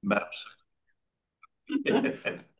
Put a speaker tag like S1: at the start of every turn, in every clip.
S1: Madam Secretary.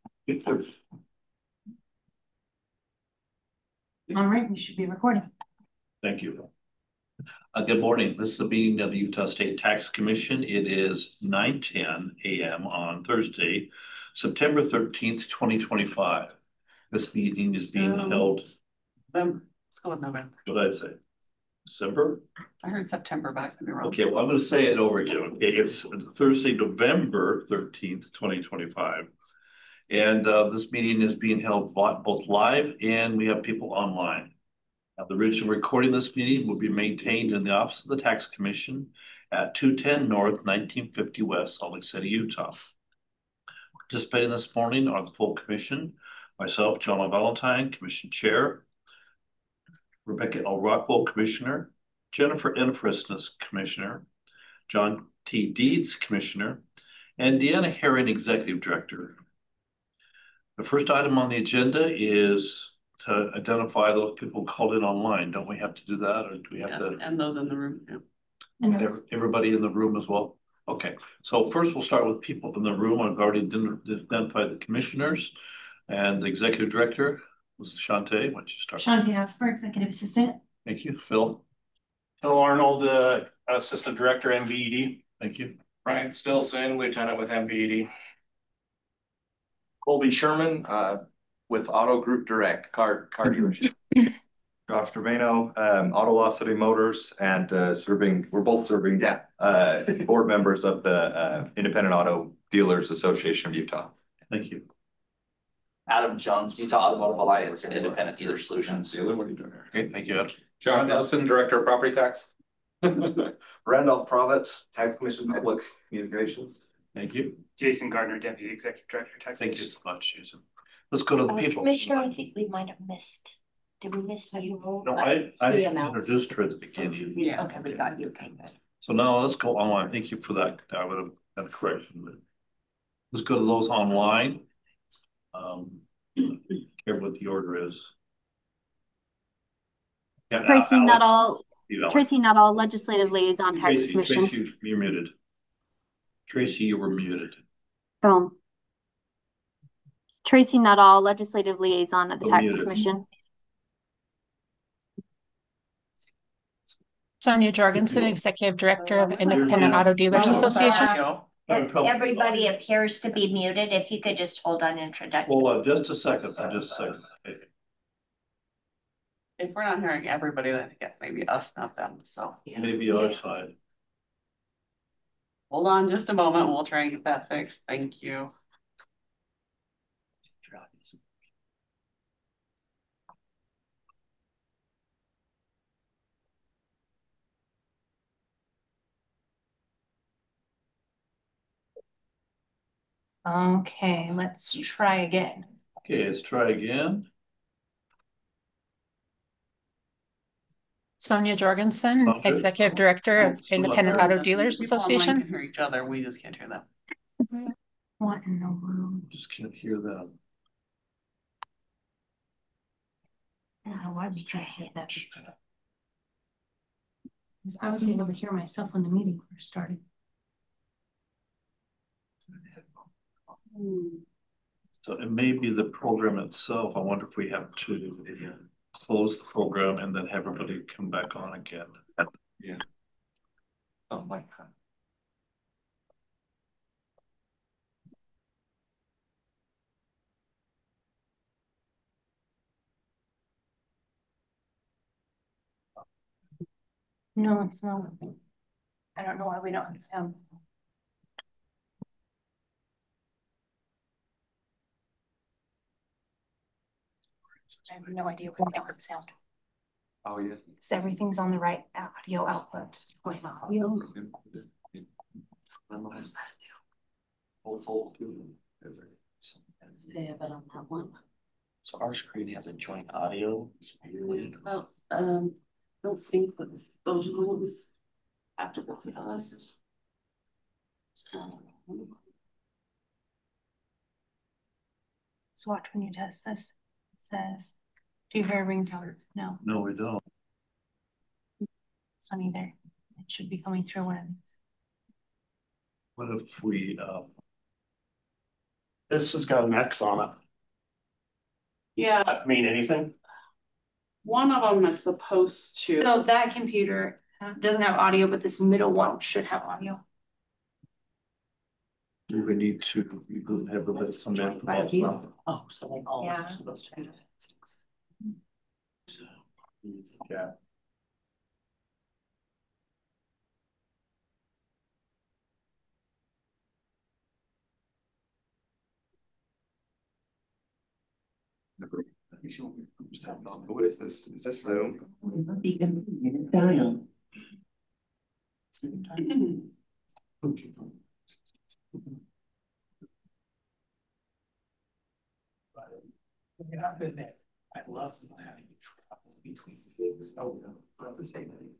S2: All right, we should be recording.
S1: Thank you. Good morning. This is the meeting of the Utah State Tax Commission. It is 9:10 a.m. on Thursday, September 13th, 2025. This meeting is being held.
S3: November. Let's go with November.
S1: What did I say? December?
S3: I heard September, but I could be wrong.
S1: Okay, well, I'm going to say it over again. Okay, it's Thursday, November 13th, 2025. And this meeting is being held both live and we have people online. Now, the original recording of this meeting will be maintained in the office of the Tax Commission at 210 North, 1950 West, Salt Lake City, Utah. Participating this morning are the full commission, myself, John Valentine, Commission Chair, Rebecca L. Rockwell, Commissioner, Jennifer N. Frisness, Commissioner, John T. Deeds, Commissioner, and Deanna Herring, Executive Director. The first item on the agenda is to identify those people called in online. Don't we have to do that, or do we have to?
S3: And those in the room. Yeah.
S1: And everybody in the room as well? Okay, so first we'll start with people in the room. I've already identified the commissioners and the executive director. This is Shantae. Why don't you start?
S2: Shantae Asper, Executive Assistant.
S1: Thank you. Phil.
S4: Phil Arnold, Assistant Director, MVED.
S1: Thank you.
S4: Brian Stilson, Lieutenant with MVED. Colby Sherman, with Auto Group Direct, car dealership.
S5: Josh Trevino, Autolocity Motors, and we're both serving board members of the Independent Auto Dealers Association of Utah.
S1: Thank you.
S6: Adam Jones, Utah Automotive Alliance and Independent Dealer Solutions.
S1: What are you doing here? Okay, thank you, Ed.
S4: John Nelson, Director of Property Tax.
S7: Randolph Provitt, Tax Commission Public Communications.
S1: Thank you.
S4: Jason Gardner, Deputy Executive Director, Tax
S1: Thank you so much, Jason. Let's go to the people.
S2: Commissioner, I think we might have missed. Did we miss you?
S1: No, I introduced her at the beginning.
S3: Yeah.
S2: Okay, we got you. Okay, good.
S1: So now let's go online. Thank you for that. I would have had a correction. But let's go to those online. Care what the order is. Yeah,
S8: Tracy
S1: Alex,
S8: Nuttall, Legislative Liaison, Tax Commission.
S1: Tracy, you're muted. Tracy, you were muted.
S8: Boom. Tracy Nuttall, Legislative Liaison at the Tax
S1: muted.
S8: Commission.
S9: Sonia Jorgensen, Executive Director of Independent Auto Dealers Association.
S2: Everybody appears to be muted. If you could just hold on introduction.
S1: Hold on just a second. Just a second.
S3: If we're not hearing everybody, then I think maybe us, not them. So
S1: Maybe our side.
S3: hold on just a moment. We'll try and get that fixed. Thank you.
S2: Okay, let's try again.
S1: Okay, let's try again.
S9: Sonia Jorgensen,
S1: Okay.
S9: Executive Director of Independent Auto Dealers
S3: People online
S9: Association.
S3: can hear each other. We just can't hear them.
S2: What in the world?
S1: Just can't hear them.
S2: I don't know why we can't hear that. Because I was able to hear myself when the meeting first started.
S1: So it may be the program itself. I wonder if we have to close the program and then have everybody come back on again.
S7: Yeah. Oh my God.
S2: No, it's not. I don't know why we don't have sound. I have no idea why we don't have sound.
S7: Oh yeah.
S2: Because everything's on the right audio output. What is that? Yeah, but on that one.
S6: So our screen has a joint audio.
S3: Well, don't think that those rules have to go through us.
S2: So watch when you test this. It says, do you hear a ringtone? No.
S1: No, we don't.
S2: It's not either. It should be coming through one of these.
S1: What if we
S10: This has got an X on it.
S3: Yeah,
S10: That mean anything?
S3: one of them is supposed to.
S2: No, that computer doesn't have audio, but this middle one should have audio.
S1: Do we need to have the list on that?
S3: Oh, so like all
S2: Yeah.
S3: of those two.
S1: So, yeah.
S5: What is this? Is this Zoom?
S6: I love having trouble between things. Oh, no, that's the same thing.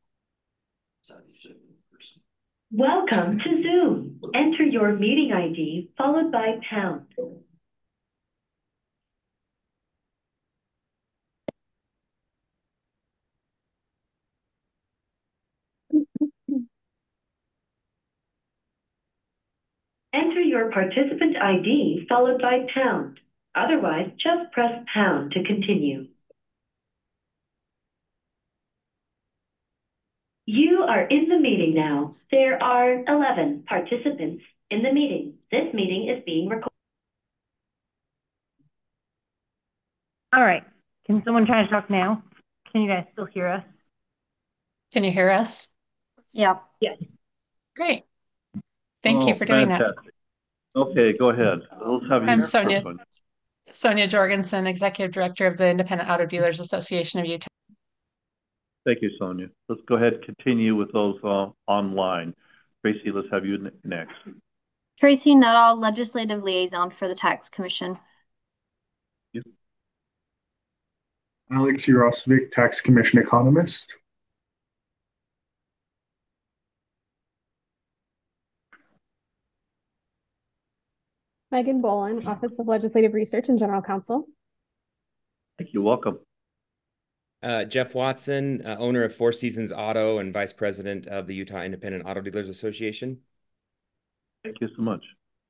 S11: Welcome to Zoom. Enter your meeting ID followed by pound. Enter your participant ID followed by pound. Otherwise, just press pound to continue. You are in the meeting now. There are 11 participants in the meeting. This meeting is being recorded.
S12: All right. Can someone try to talk now? Can you guys still hear us?
S9: Can you hear us?
S8: Yeah.
S12: Yes.
S9: Great. Thank you for doing that.
S1: Fantastic. Okay, go ahead. Let's have you.
S9: I'm Sonia Jorgensen, Executive Director of the Independent Auto Dealers Association of Utah.
S1: Thank you, Sonia. Let's go ahead and continue with those online. Tracy, let's have you next.
S8: Tracy Nuttall, Legislative Liaison for the Tax Commission.
S13: Alex Urosvic, Tax Commission Economist.
S14: Megan Boland, Office of Legislative Research and General Counsel.
S1: Thank you. Welcome.
S15: Jeff Watson, owner of Four Seasons Auto and Vice President of the Utah Independent Auto Dealers Association.
S1: Thank you so much.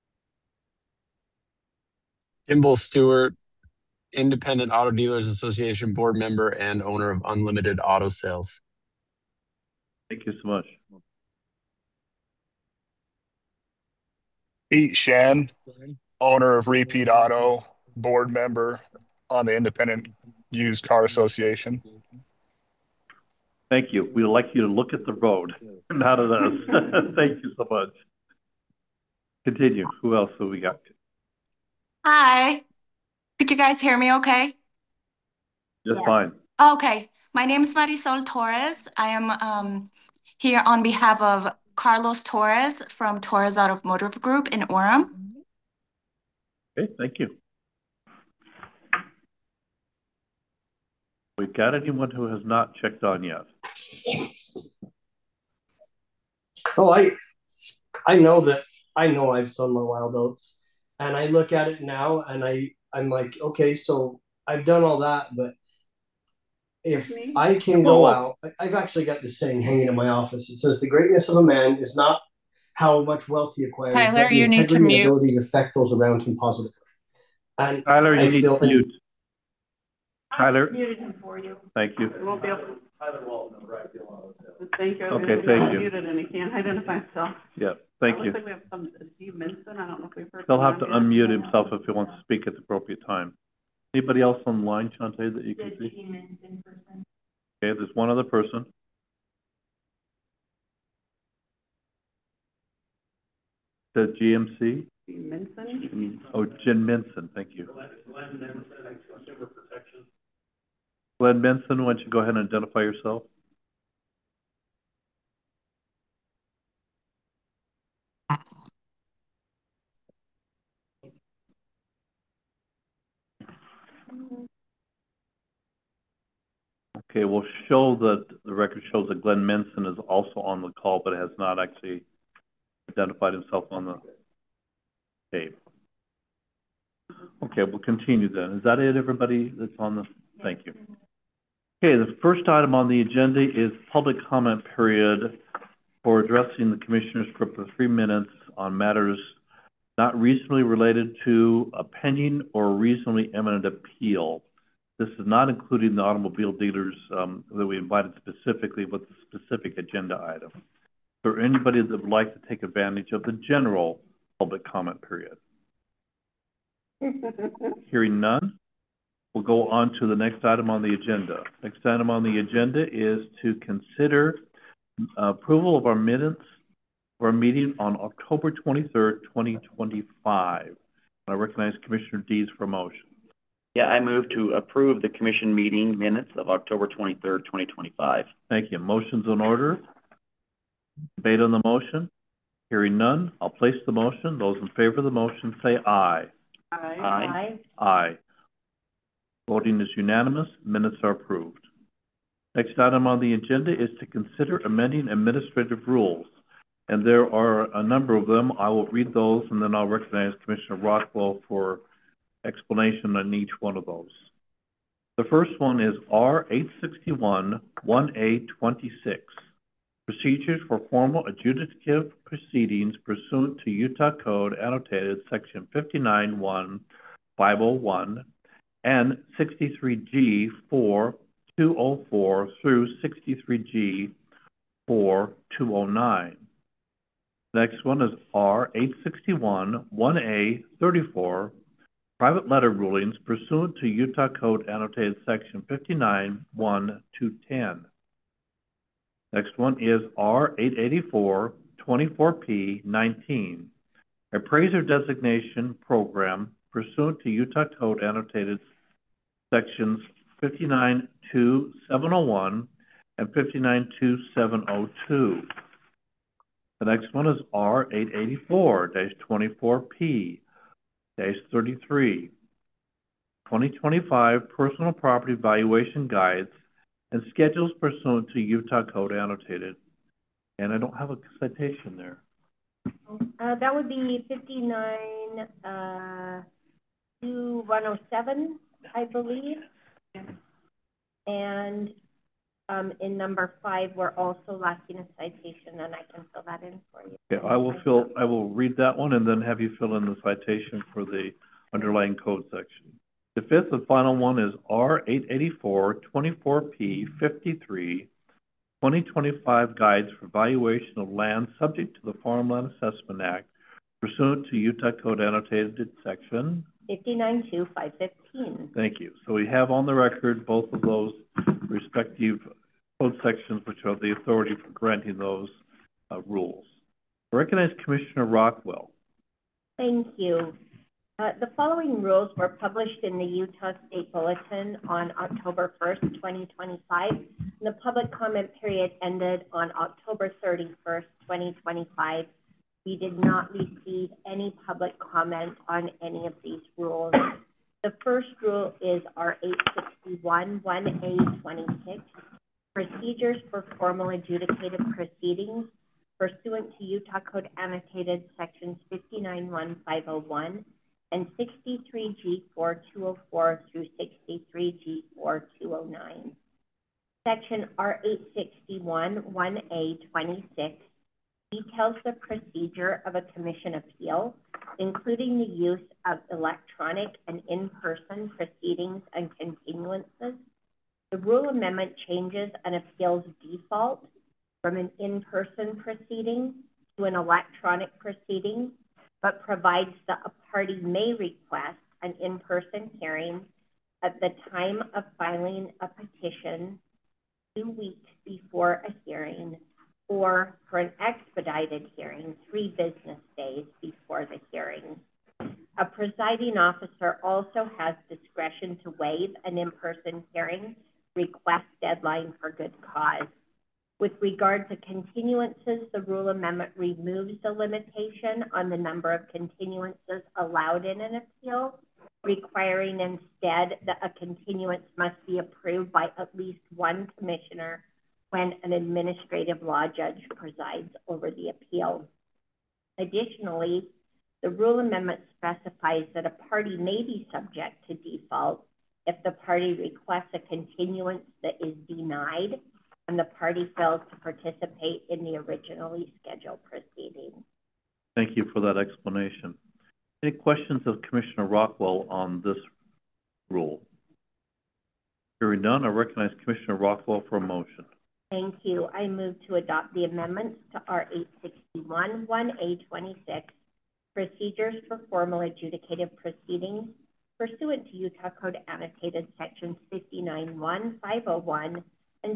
S10: Kimball Stewart, Independent Auto Dealers Association board member and owner of Unlimited Auto Sales.
S1: Thank you so much.
S13: Pete Shen, owner of Repeat Auto, board member on the Independent Used Car Association.
S1: Thank you. We'd like you to look at the road, not at us. Thank you so much. Continue. Who else have we got?
S16: Hi. Could you guys hear me okay?
S1: Just fine.
S16: Okay. My name is Marisol Torres. I am here on behalf of Carlos Torres from Torres Automotive Group in Orem.
S1: Okay, thank you. We've got anyone who has not checked on yet?
S17: Oh, I know that I've sown my wild oats, and I look at it now and I'm like, okay, so I've done all that, but if I can go out, I've actually got this saying hanging in my office. It says the greatness of a man is not how much wealth he acquires,
S9: Tyler,
S17: but the
S9: you need to
S17: integrity and
S9: mute.
S17: ability to affect those around him positively. And
S1: Tyler, you need to mute. Tyler,
S3: Muted him for you.
S1: thank you.
S3: I won't be able to. Thank you.
S1: Okay, thank you.
S3: Muted and he can't identify himself.
S1: Yeah, thank you.
S3: Looks like we have some Steve Minson. I don't know if we've heard.
S1: He'll
S3: from
S1: have to
S3: him yet.
S1: unmute himself if he wants to speak at the appropriate time. Anybody else online, Shante, that you can see? Okay, there's one other person. The GMC?
S3: Minson?
S1: Oh, Jen Minson, thank you. Glenn Minson, why don't you go ahead and identify yourself? Okay, we'll show that the record shows that Glenn Minson is also on the call, but has not actually identified himself on the tape. Okay, we'll continue then. Is that it, everybody that's on the, thank you. Okay, the first item on the agenda is public comment period for addressing the commissioners for 3 minutes on matters not reasonably related to a pending or reasonably imminent appeal. This is not including the automobile dealers that we invited specifically with the specific agenda item. Is there anybody that would like to take advantage of the general public comment period? Hearing none, we'll go on to the next item on the agenda. Next item on the agenda is to consider approval of our minutes for a meeting on October 23rd, 2025. I recognize Commissioner Dees for a motion.
S18: Yeah, I move to approve the commission meeting minutes of October 23rd, 2025.
S1: Thank you. Motion's in order. Debate on the motion. Hearing none, I'll place the motion. Those in favor of the motion say aye.
S18: Aye.
S1: Aye. Voting is unanimous. Minutes are approved. Next item on the agenda is to consider amending administrative rules. And there are a number of them. I will read those and then I'll recognize Commissioner Rockwell for explanation on each one of those. The first one is R-861 1A26. Procedures for formal adjudicative proceedings pursuant to Utah Code annotated section 59-1-501 and 63G 4204 through 63G 4209. Next one is R-861 1A34. Private letter rulings pursuant to Utah Code annotated section 59-1-10. Next one is R-884 24P19. Appraiser designation program pursuant to Utah Code annotated sections 59-2-701 and 59-2-702. The next one is R-884-24P-33, 2025 personal property valuation guides and schedules pursuant to Utah Code annotated. And I don't have a citation there.
S12: That would be 59-107, I believe. And in number 5, we're also lacking a citation, and I can fill that in for you.
S1: Okay, I will read that one and then have you fill in the citation for the underlying code section. The fifth and final one is R-884-24P-53, 2025 guides for valuation of land subject to the Farmland Assessment Act pursuant to Utah Code annotated section
S12: 59-515.
S1: Thank you. So we have on the record both of those respective code sections, which are the authority for granting those rules. I recognize Commissioner Rockwell.
S12: Thank you. The following rules were published in the Utah State Bulletin on October 1st, 2025. And the public comment period ended on October 31st, 2025. We did not receive any public comment on any of these rules. The first rule is R-861 1A26, procedures for formal adjudicative proceedings pursuant to Utah Code annotated sections 59-1-501 and 63G 4204 through 63G 4209. Section R-861 1A26 details the procedure of a commission appeal, including the use of electronic and in-person proceedings and continuances. The rule amendment changes an appeal's default from an in-person proceeding to an electronic proceeding, but provides that a party may request an in-person hearing at the time of filing a petition 2 weeks before a hearing, or for an expedited hearing 3 business days before the hearing. A presiding officer also has discretion to waive an in-person hearing request deadline for good cause. With regard to continuances, the rule amendment removes the limitation on the number of continuances allowed in an appeal, requiring instead that a continuance must be approved by at least one commissioner when an administrative law judge presides over the appeal. Additionally, the rule amendment specifies that a party may be subject to default if the party requests a continuance that is denied and the party fails to participate in the originally scheduled proceeding.
S1: Thank you for that explanation. Any questions of Commissioner Rockwell on this rule? Hearing none, I recognize Commissioner Rockwell for a motion.
S12: Thank you. I move to adopt the amendments to R 861 1A26, procedures for formal adjudicative proceedings pursuant to Utah Code Annotated Sections 59.1.501 and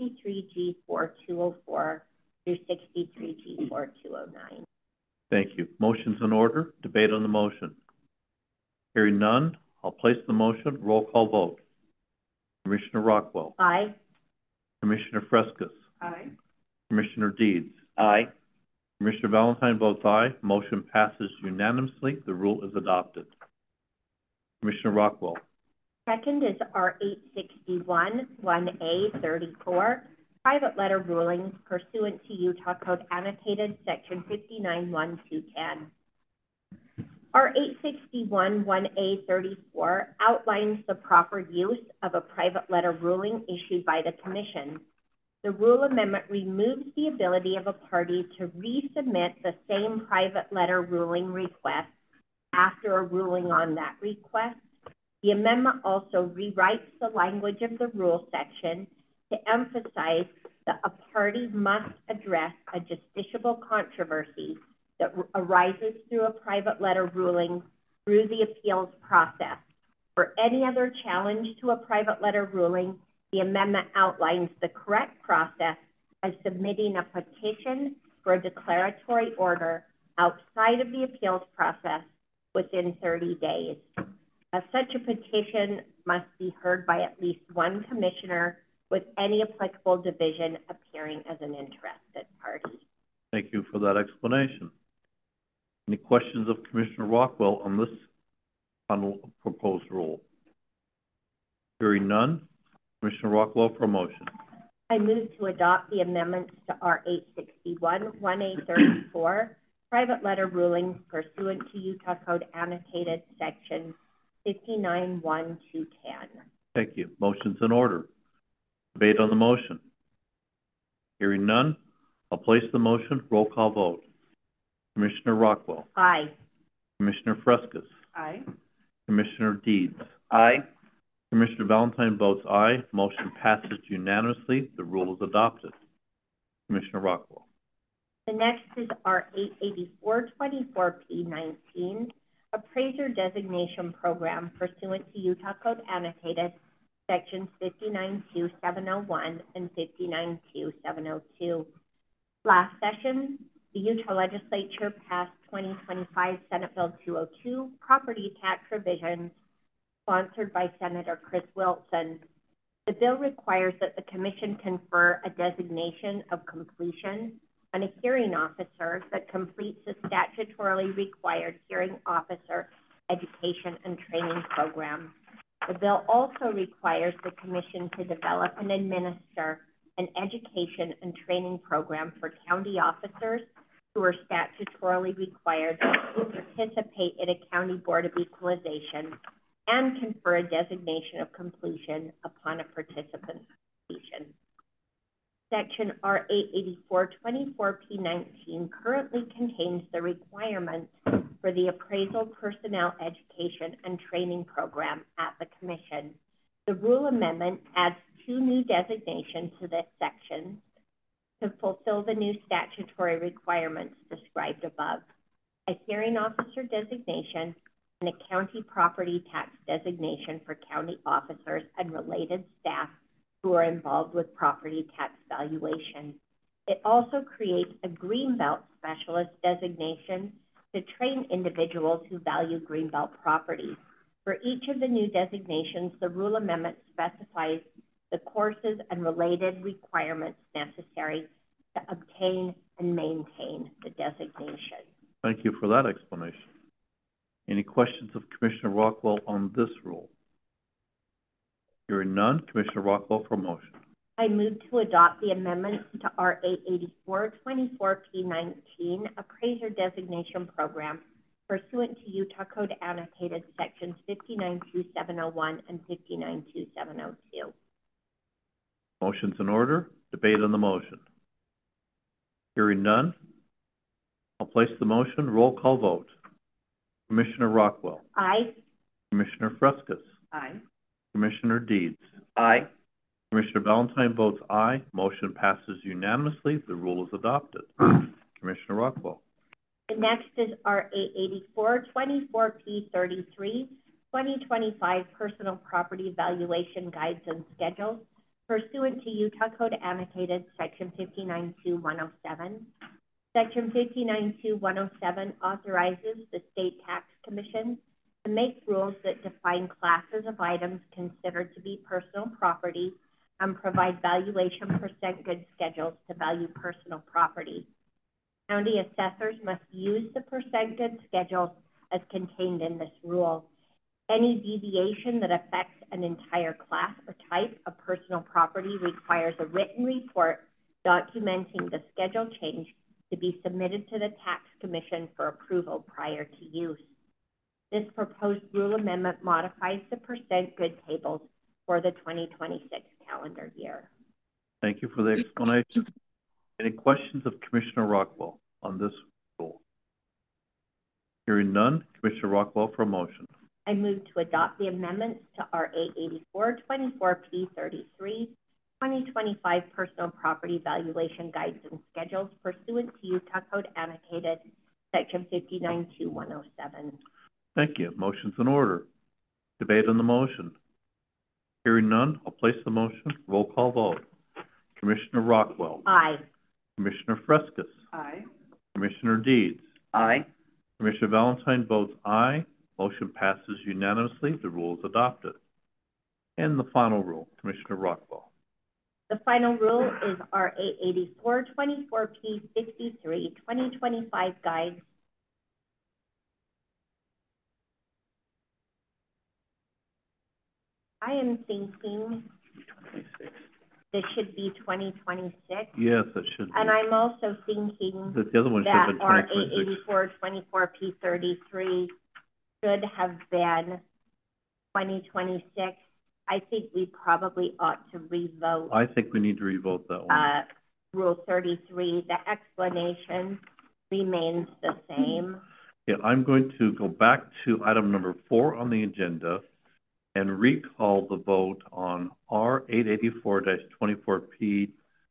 S12: 63G4204 through 63G4209.
S1: Thank you. Motion's in order. Debate on the motion. Hearing none, I'll place the motion. Roll call vote. Commissioner Rockwell.
S12: Aye.
S1: Commissioner Frescas.
S3: Aye.
S1: Commissioner Deeds.
S18: Aye.
S1: Commissioner Valentine votes aye. Motion passes unanimously. The rule is adopted. Commissioner Rockwell.
S12: Second is R 861 1A34, private letter rulings pursuant to Utah Code Annotated Section 59.1.210. R 861 1A34 outlines the proper use of a private letter ruling issued by the Commission. The rule amendment removes the ability of a party to resubmit the same private letter ruling request after a ruling on that request. The amendment also rewrites the language of the rule section to emphasize that a party must address a justiciable controversy that arises through a private letter ruling through the appeals process. For any other challenge to a private letter ruling, the amendment outlines the correct process as submitting a petition for a declaratory order outside of the appeals process within 30 days. Such a petition must be heard by at least one commissioner, with any applicable division appearing as an interested party.
S1: Thank you for that explanation. Any questions of Commissioner Rockwell on this proposed rule? Hearing none, Commissioner Rockwell for a motion.
S12: I move to adopt the amendments to R 861 1A34, private letter rulings pursuant to Utah Code Annotated Section 59.1.210.
S1: Thank you. Motion's in order. Debate on the motion. Hearing none, I'll place the motion. Roll call vote. Commissioner Rockwell.
S12: Aye.
S1: Commissioner Frescas.
S3: Aye.
S1: Commissioner Deeds.
S18: Aye.
S1: Commissioner Valentine votes aye. Motion passes unanimously. The rule is adopted. Commissioner Rockwell.
S12: The next is R 884-24P19, appraiser designation program pursuant to Utah Code Annotated Sections 59.2.701 and 59.2.702. Last session, the Utah Legislature passed 2025 Senate Bill 202, property tax revisions, sponsored by Senator Chris Wilson. The bill requires that the Commission confer a designation of completion on a hearing officer that completes a statutorily required hearing officer education and training program. The bill also requires the Commission to develop and administer an education and training program for county officers who are statutorily required to participate in a county board of equalization and confer a designation of completion upon a participant's completion. Section R 884-24P19 currently contains the requirements for the appraisal personnel education and training program at the Commission. The rule amendment adds 2 new designations to this section to fulfill the new statutory requirements described above: a hearing officer designation and a county property tax designation for county officers and related staff who are involved with property tax valuation. It also creates a Greenbelt specialist designation to train individuals who value Greenbelt properties. For each of the new designations, the rule amendment specifies the courses and related requirements necessary to obtain and maintain the designation.
S1: Thank you for that explanation. Any questions of Commissioner Rockwell on this rule? Hearing none, Commissioner Rockwell for a motion.
S12: I move to adopt the amendments to R 884-24P19, appraiser designation program pursuant to Utah Code Annotated Sections 59.2.701 and 59.2.702.
S1: Motion's in order. Debate on the motion. Hearing none, I'll place the motion. Roll call vote. Commissioner Rockwell,
S12: Aye.
S1: Commissioner Frescas,
S3: Aye.
S1: Commissioner Deeds,
S6: Aye.
S1: Commissioner Valentine votes aye. Motion passes unanimously. The rule is adopted. Commissioner Rockwell.
S12: The next is RA 8424P33, 2025 Personal Property Valuation Guides and Schedules pursuant to Utah Code Annotated Section 592107. Section 592107 authorizes the State Tax Commission to make rules that define classes of items considered to be personal property and provide valuation percent good schedules to value personal property. County assessors must use the percent good schedules as contained in this rule. Any deviation that affects an entire class or type of personal property requires a written report documenting the schedule change to be submitted to the Tax Commission for approval prior to use. This proposed rule amendment modifies the percent good tables for the 2026 calendar year.
S1: Thank you for the explanation. Any questions of Commissioner Rockwell on this rule? Hearing none, Commissioner Rockwell for a motion.
S12: I move to adopt the amendments to RA 8424P33, 2025 Personal Property Valuation Guides and Schedules pursuant to Utah Code Annotated Section 592107.
S1: Thank you. Motion's in order. Debate on the motion. Hearing none, I'll place the motion. Roll call vote. Commissioner Rockwell.
S12: Aye.
S1: Commissioner Frescas.
S3: Aye.
S1: Commissioner Deeds.
S6: Aye.
S1: Commissioner Valentine votes aye. Motion passes unanimously. The rule is adopted. And the final rule, Commissioner Rockwell.
S12: The final rule is RA 8424P53, 2025 Guides. I am thinking this should be 2026.
S1: Yes, it should be.
S12: And I'm also thinking
S1: The other one should
S12: that
S1: have been
S12: RA
S1: 2026.
S12: 8424P33 should have been 2026. I think we probably ought to revote
S1: I think we need to revote that one.
S12: Rule 33. The explanation remains the same.
S1: Yeah, I'm going to go back to item number 4 on the agenda and recall the vote on R 884-24P-33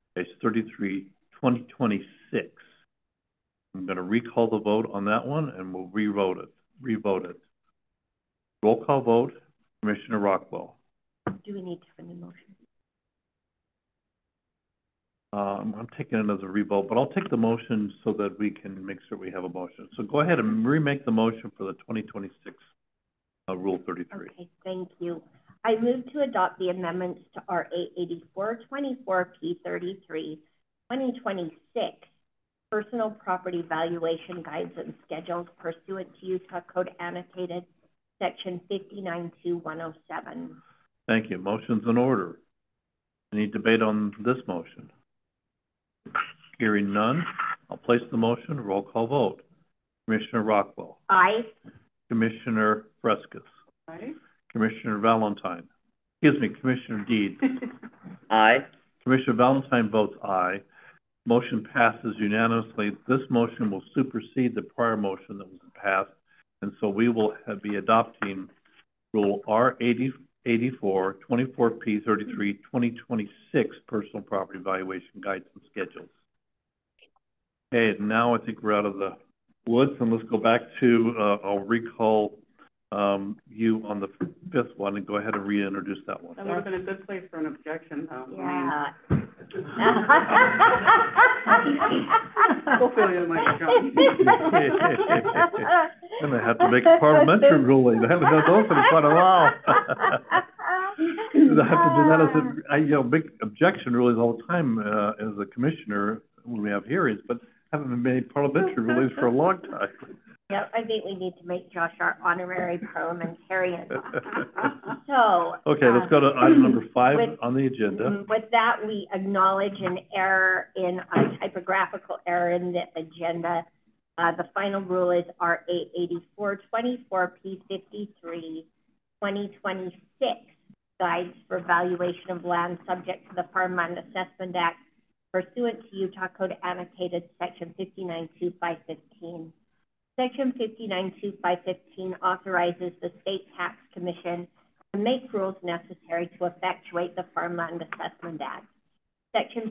S1: 2026. I'm going to recall the vote on that one and we'll revote it. Roll call vote, Commissioner Rockwell.
S12: Do we need to have a new motion?
S1: I'm taking it as a revote, but I'll take the motion so that we can make sure we have a motion. So go ahead and remake the motion for the 2026 Rule 33.
S12: Okay, thank you. I move to adopt the amendments to RA 8424P33, 2026 Personal Property Valuation Guides and Schedules pursuant to Utah Code Annotated Section 592107.
S1: Thank you. Motion's in order. Any debate on this motion? Hearing none, I'll place the motion. Roll call vote. Commissioner Rockwell.
S12: Aye.
S1: Commissioner Frescas.
S3: Aye.
S1: Commissioner Valentine. Excuse me, Commissioner Deeds.
S6: Aye.
S1: Commissioner Valentine votes aye. Motion passes unanimously. This motion will supersede the prior motion that was passed, and so we will be adopting Rule R 84-24P33 2026 Personal Property Valuation Guides and Schedules. Okay, now I think we're out of the woods, and let's go back to, I'll recall you on the 5th one and go ahead and reintroduce that one.
S3: That would have been a good place for an objection, though.
S12: Yeah.
S3: We'll fill you in like John.
S1: And I have to make a parliamentary ruling. I haven't done those in quite a while. I have to do that as a, big objection rulings all the time as a commissioner when we have hearings, but haven't made parliamentary rulings for a long time.
S12: Yep, I think we need to make Josh our honorary parliamentarian. So.
S1: Okay, let's go to item number 5 on the agenda.
S12: With that, we acknowledge an error a typographical error in the agenda. The final rule is RA 84-24P53 2026 Guides for Valuation of Land Subject to the Farmland Assessment Act pursuant to Utah Code Annotated Section 592515. Section 592515 authorizes the State Tax Commission to make rules necessary to effectuate the Farmland Assessment Act. Section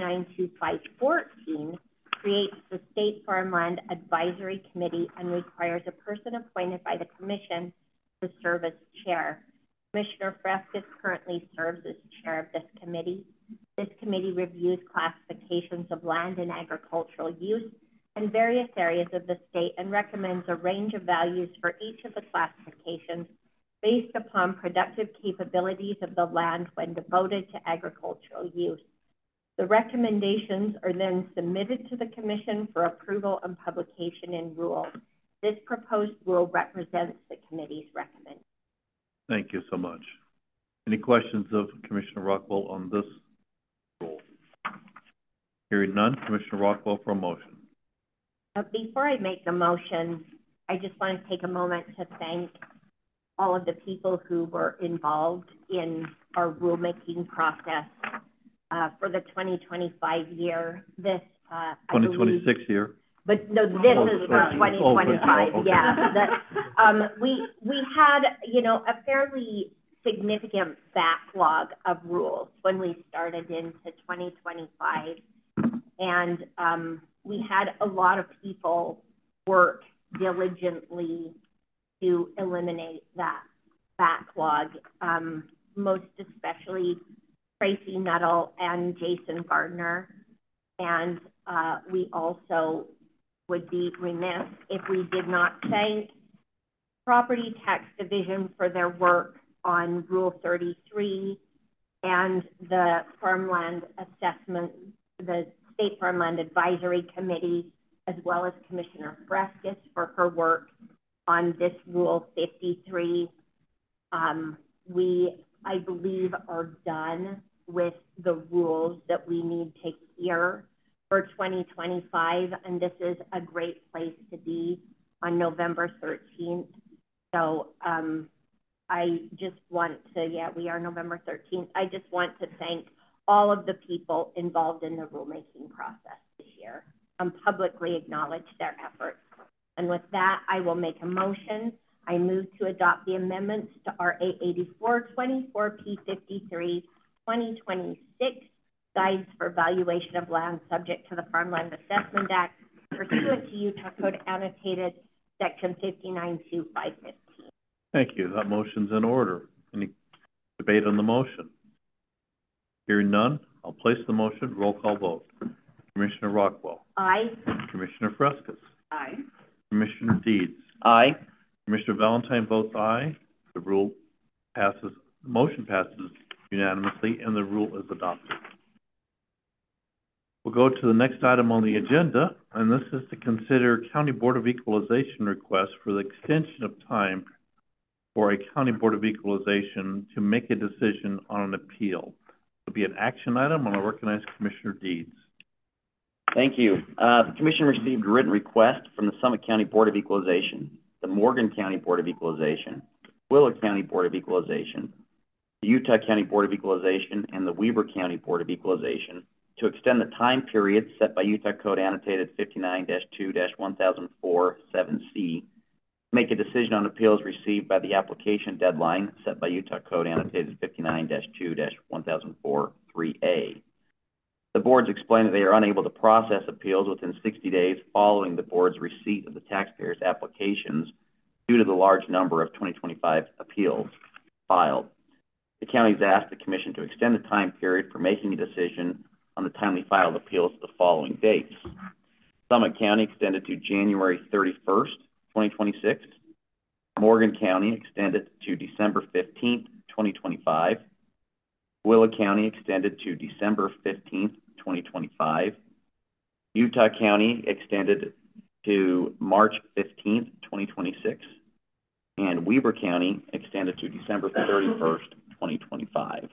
S12: 592514 creates the State Farmland Advisory Committee and requires a person appointed by the Commission to serve as chair. Commissioner Frescus currently serves as chair of this committee. This committee reviews classifications of land and agricultural use in various areas of the state and recommends a range of values for each of the classifications based upon productive capabilities of the land when devoted to agricultural use. The recommendations are then submitted to the Commission for approval and publication in rule. This proposed rule represents the committee's recommendation.
S1: Thank you so much. Any questions of Commissioner Rockwell on this rule? Hearing none, Commissioner Rockwell for a motion.
S12: Before I make the motion, I just want to take a moment to thank all of the people who were involved in our rulemaking process for the 2025 year. This
S1: 2026 year.
S12: But no, this is for 2025.
S1: Okay.
S12: Yeah. We had, you know, a fairly significant backlog of rules when we started into 2025, and we had a lot of people work diligently to eliminate that backlog, most especially Tracy Nuttall and Jason Gardner. And we also would be remiss if we did not thank Property Tax Division for their work on Rule 33 and the Farmland Assessment, the State Farmland Advisory Committee, as well as Commissioner Frescus for her work on this Rule 53. We, I believe, are done with the rules that we need to hear for 2025, and this is a great place to be on November 13th. So I just want to, yeah, we are November 13th. I just want to thank all of the people involved in the rulemaking process this year and publicly acknowledge their efforts. And with that, I will make a motion. I move to adopt the amendments to RA 84, 24P53, 2026 Guides for Valuation of Land subject to the Farmland Assessment Act pursuant to Utah Code Annotated Section 592515.
S1: Thank you. That motion's in order. Any debate on the motion? Hearing none, I'll place the motion. Roll call vote. Commissioner Rockwell.
S12: Aye.
S1: Commissioner Frescus.
S3: Aye.
S1: Commissioner Deeds.
S18: Aye.
S1: Commissioner Valentine votes aye. The rule passes, the motion passes unanimously, and the rule is adopted. We'll go to the next item on the agenda, and this is to consider County Board of Equalization request for the extension of time for a County Board of Equalization to make a decision on an appeal. It'll be an action item, and I'll recognize Commissioner Deeds.
S18: Thank you. The Commission received a written request from the Summit County Board of Equalization, the Morgan County Board of Equalization, Willow County Board of Equalization, the Utah County Board of Equalization, and the Weber County Board of Equalization to extend the time period set by Utah Code Annotated 59-2-1004-7C, make a decision on appeals received by the application deadline set by Utah Code Annotated 59-2-1004-3A. The boards explained that they are unable to process appeals within 60 days following the board's receipt of the taxpayers' applications due to the large number of 2025 appeals filed. The county's asked the Commission to extend the time period for making a decision on the timely filed appeals to the following dates. Summit County extended to January 31st, 2026. Morgan County extended to December 15th, 2025. Willow County extended to December 15th, 2025. Utah County extended to March 15th, 2026. And Weber County extended to December 31st, 2025.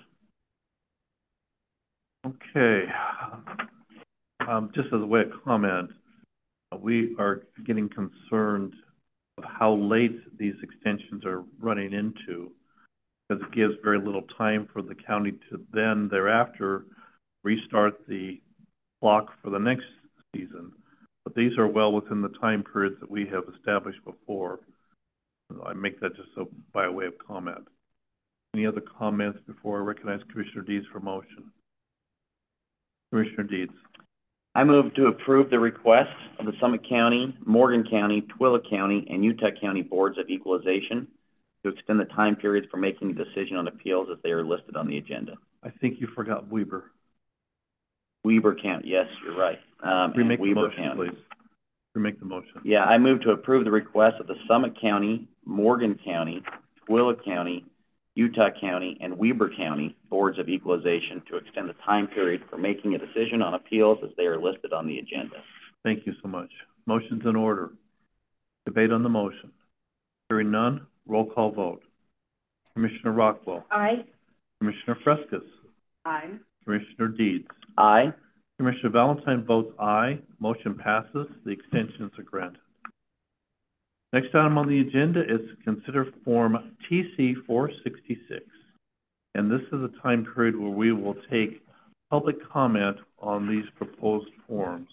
S1: Okay. Just as a way of comment, we are getting concerned of how late these extensions are running into, because it gives very little time for the county to then thereafter restart the clock for the next season. but these are well within the time periods that we have established before. I make that just so by way of comment. Any other comments before I recognize Commissioner Deeds for motion? Commissioner Deeds.
S18: I move to approve the request of the Summit County, Morgan County, Twilla County, and Utah County Boards of Equalization to extend the time periods for making a decision on appeals as they are listed on the agenda.
S1: I think you forgot Weber.
S18: Weber County, yes, you're right.
S1: Remake the
S18: Weber
S1: motion,
S18: County.
S1: please. Remake the motion.
S18: Yeah, I move to approve the request of the Summit County, Morgan County, Twilla County, Utah County, and Weber County Boards of Equalization to extend the time period for making a decision on appeals as they are listed on the agenda.
S1: Thank you so much. Motion's in order. Debate on the motion. Hearing none, roll call vote. Commissioner Rockwell.
S12: Aye.
S1: Commissioner Frescas.
S3: Aye.
S1: Commissioner Deeds.
S18: Aye.
S1: Commissioner Valentine votes aye. Motion passes. The extensions are granted. Next item on the agenda is to consider Form TC 466. And this is a time period where we will take public comment on these proposed forms.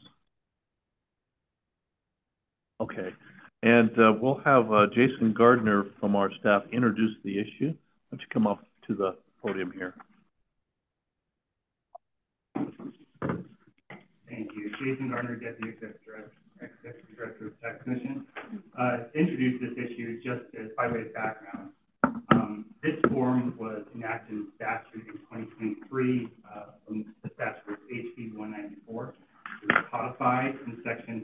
S1: Okay. And we'll have Jason Gardner from our staff introduce the issue. Why don't you come up to the podium here?
S19: Thank you. Jason Gardner, Deputy Executive Director of Tax Commission. To introduce this issue, just as by way of background, this form was enacted in statute in 2023. From the statute was HB 194. It was codified in section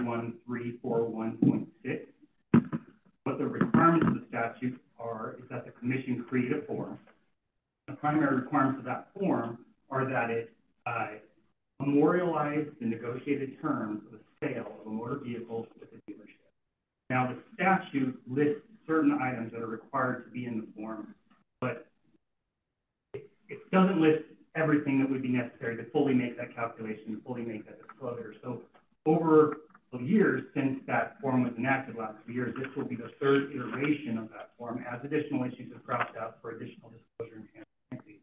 S19: 41341.6. What the requirements of the statute are is that the commission create a form. The primary requirements of that form are that it memorialize the negotiated terms of the sale of a motor vehicle with a dealership. Now, the statute lists certain items that are required to be in the form, but it doesn't list everything that would be necessary to fully make that calculation, fully make that disclosure. So over the years since that form was enacted, the last 2 years, this will be the third iteration of that form as additional issues have cropped up for additional disclosure and transparency.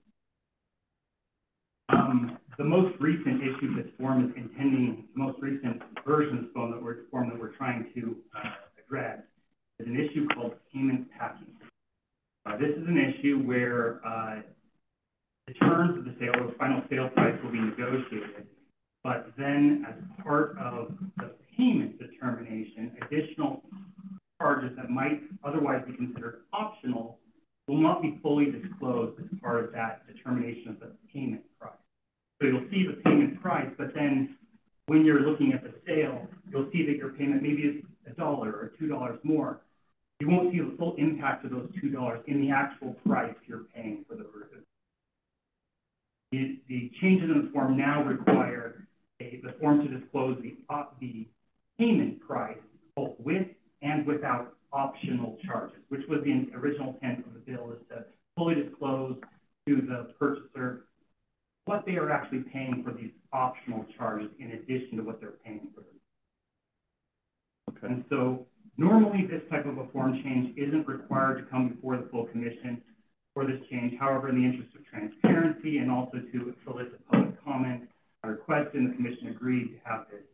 S19: The most recent issue this form is intending, the most recent version of this form that we're trying to address is an issue called payment packing. This is an issue where the terms of the sale or final sale price will be negotiated, but then as part of the payment determination, additional charges that might otherwise be considered optional will not be fully disclosed as part of that determination of the payment price. So you'll see the payment price, but then when you're looking at the sale, you'll see that your payment maybe is $1 or $2 more. You won't see the full impact of those $2 in the actual price you're paying for the vehicle. The changes in the form now require the form to disclose the payment price both with and without optional charges, which was the original intent of the bill, is to fully disclose to the purchaser what they are actually paying for these optional charges in addition to what they're paying for them. Okay. And so normally this type of a form change isn't required to come before the full commission for this change. However, in the interest of transparency and also to solicit public comment, I requested and the commission agreed to have this.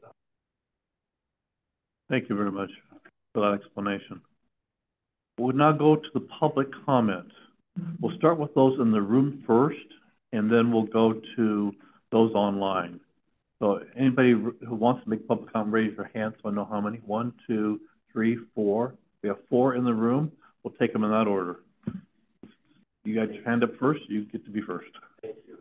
S1: Thank you very much for that explanation. We'll now go to the public comment. We'll start with those in the room first, and then we'll go to those online. So anybody who wants to make public comment, raise your hand so I know how many. 1, 2, 3, 4. We have 4 in the room. We'll take them in that order. You got your hand up first. You get to be first.
S20: Thank you.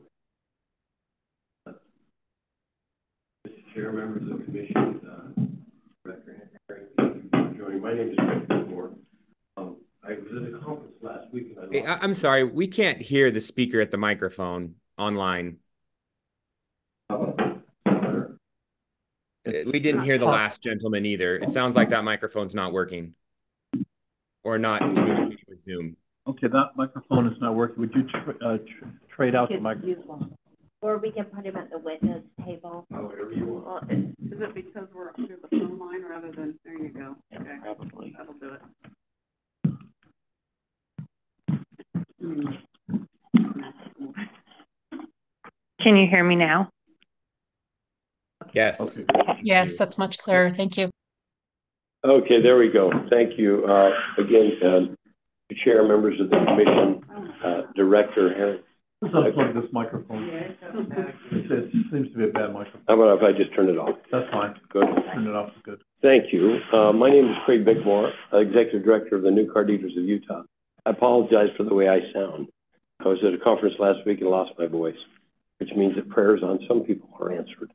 S20: Mr. Chair, members of the commission, Director joining. My name is Rick Moore. I was at a conference last week. And
S15: Hey, I'm sorry, we can't hear the speaker at the microphone online. We didn't hear the last gentleman either. It sounds like that microphone's not working or not communicating with Zoom.
S1: Okay, that microphone is not working. Would you trade out the microphone?
S12: Or we can put him at the witness table.
S20: However you want.
S3: Is it because we're through the phone line rather than, there you go. Okay.
S18: Probably.
S3: That'll do it.
S2: Can you hear me now?
S15: Yes.
S2: Okay.
S9: Yes, that's much clearer. Thank you.
S20: Okay, there we go. Thank you. Again, Chair, members of the commission, Director Harry.
S21: Let's unplug this microphone. It seems to be a bad microphone.
S20: How about if I just turn it off?
S21: That's fine.
S20: Good.
S21: Turn it off is good.
S20: Thank you. My name is Craig Bickmore, Executive Director of the New Car Dealers of Utah. I apologize for the way I sound. I was at a conference last week and lost my voice, which means that prayers on some people are answered.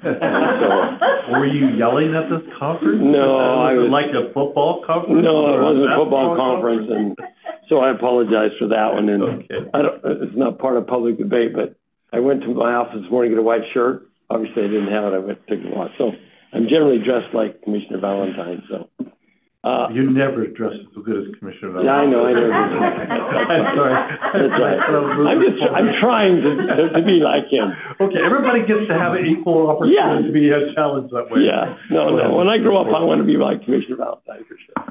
S21: Were you yelling at this conference?
S20: No, I was
S21: like a football conference.
S20: No, it wasn't a football conference, and so I apologize for that one. And
S21: okay.
S20: It's not part of public debate, but I went to my office this morning to get a white shirt. Obviously, I didn't have it. I went to take a walk. So I'm generally dressed like Commissioner Valentine. So.
S21: You never dressed as good as Commissioner Valentine.
S20: Yeah, I know.
S21: I'm sorry.
S20: That's right. I'm trying to be like him.
S21: Okay, everybody gets to have an equal opportunity to be challenged that way.
S20: Yeah. No. When I grow up, I want to be like Commissioner Valentine for sure.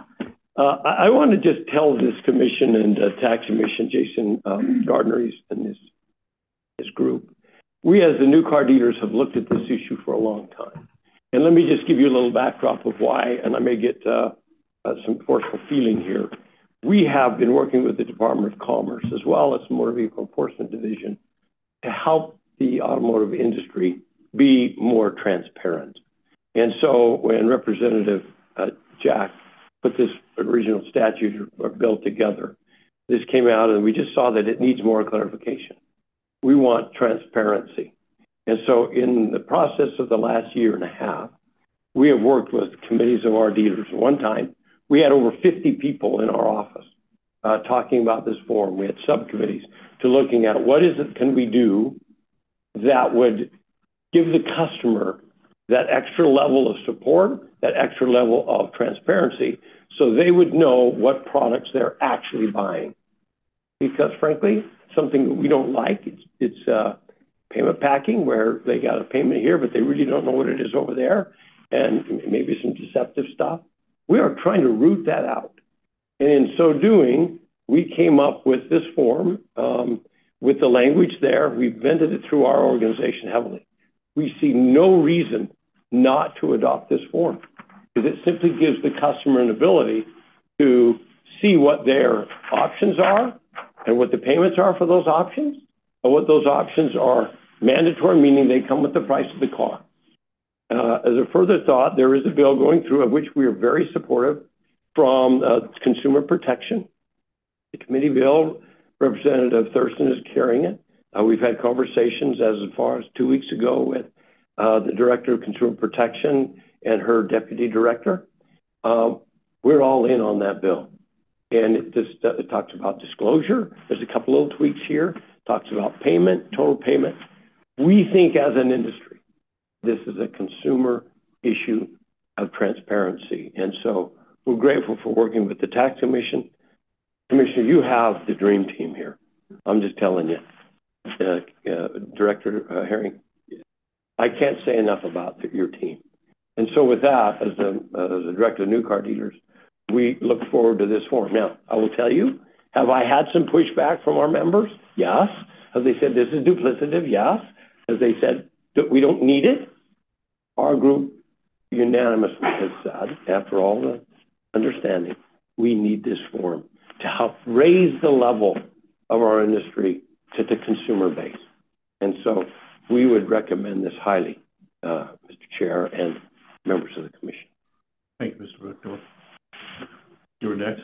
S20: I want to just tell this commission and tax commission, Jason Gardner and his group, we as the new car dealers have looked at this issue for a long time. And let me just give you a little backdrop of why, and I may get some forceful feeling here. We have been working with the Department of Commerce as well as the Motor Vehicle Enforcement Division to help the automotive industry be more transparent. And so when Representative Jack put this original statute or bill together, this came out and we just saw that it needs more clarification. We want transparency. And so in the process of the last year and a half, we have worked with committees of our dealers. One time, we had over 50 people in our office talking about this forum. We had subcommittees to looking at what is it can we do that would give the customer that extra level of support, that extra level of transparency, so they would know what products they're actually buying. Because frankly, something that we don't like, it's payment packing where they got a payment here, but they really don't know what it is over there, and maybe some deceptive stuff. We are trying to root that out. And in so doing, we came up with this form with the language there. We vented it through our organization heavily. We see no reason not to adopt this form because it simply gives the customer an ability to see what their options are and what the payments are for those options, and what those options are mandatory, meaning they come with the price of the car. As a further thought, there is a bill going through of which we are very supportive from consumer protection. The committee bill, Representative Thurston is carrying it. We've had conversations as far as 2 weeks ago with the Director of Consumer Protection and her Deputy Director. We're all in on that bill. And it talks about disclosure. There's a couple little tweaks here. Talks about payment, total payment. We think as an industry, this is a consumer issue of transparency. And so we're grateful for working with the Tax Commission. Commissioner, you have the dream team here. I'm just telling you. Director Herring, I can't say enough about your team. And so with that, as the Director of New Car Dealers, we look forward to this forum. Now, I will tell you, have I had some pushback from our members? Yes. Have they said this is duplicative? Yes. Have they said that we don't need it? Our group unanimously has said, after all the understanding, we need this forum to help raise the level of our industry to the consumer base. And so we would recommend this highly, Mr. Chair and members of the commission.
S21: Thank you, Mr. Victor. You're next.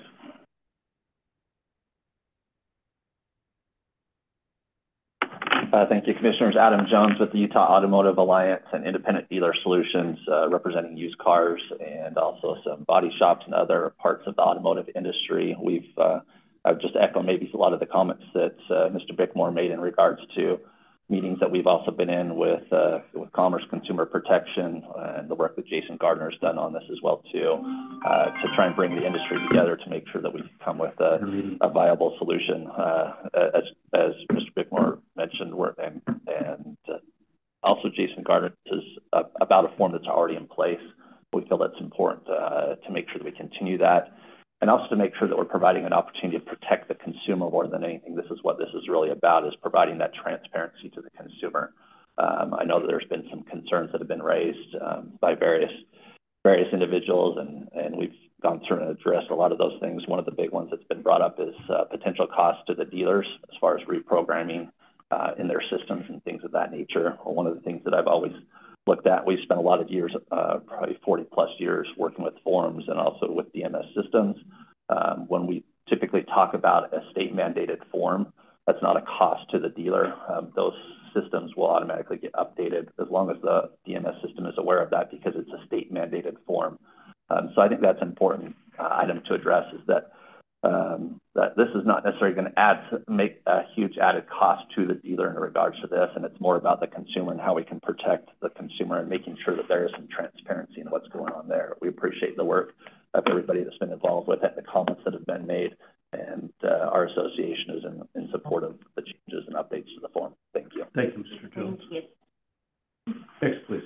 S18: Thank you, Commissioners. Adam Jones with the Utah Automotive Alliance and Independent Dealer Solutions, representing used cars and also some body shops and other parts of the automotive industry. I've just echoed maybe a lot of the comments that Mr. Bickmore made in regards to meetings that we've also been in with Commerce Consumer Protection and the work that Jason Gardner has done on this as well too, to try and bring the industry together to make sure that we come with a viable solution. As Mr. Bickmore mentioned, and also Jason Gardner is about a form that's already in place. We feel that's important to make sure that we continue that. And also to make sure that we're providing an opportunity to protect the consumer more than anything. This is what this is really about, is providing that transparency to the consumer. I know that there's been some concerns that have been raised by various individuals, and we've gone through and addressed a lot of those things. One of the big ones that's been brought up is potential cost to the dealers as far as reprogramming in their systems and things of that nature. One of the things that I've always looked at, we've spent a lot of years, probably 40 plus years, working with forums and also with DMS systems. When we typically talk about a state mandated form, that's not a cost to the dealer. Those systems will automatically get updated as long as the DMS system is aware of that, because it's a state mandated form. So I think that's an important item to address, is that that this is not necessarily going to make a huge added cost to the dealer in regards to this, and it's more about the consumer and how we can protect the consumer and making sure that there is some transparency in what's going on there. We appreciate the work of everybody that's been involved with it, the comments that have been made, and our association is in support of the changes and updates to the form. Thank you.
S21: Thank you, Mr. Jones.
S12: Thank you.
S21: Next, please.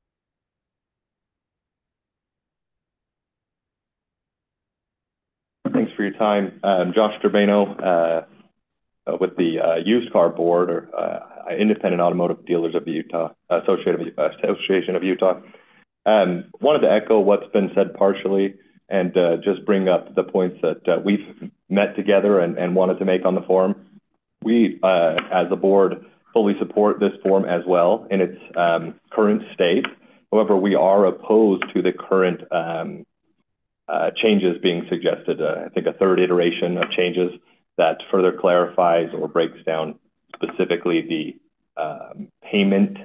S4: Thanks for your time. Josh Turbano with the Used Car Board, or Independent Automotive Dealers of Utah, Association of Utah. Wanted to echo what's been said partially, and just bring up the points that we've met together and wanted to make on the forum. We, as a board, fully support this forum as well in its current state. However, we are opposed to the current changes being suggested. I think a third iteration of changes that further clarifies or breaks down specifically the payment,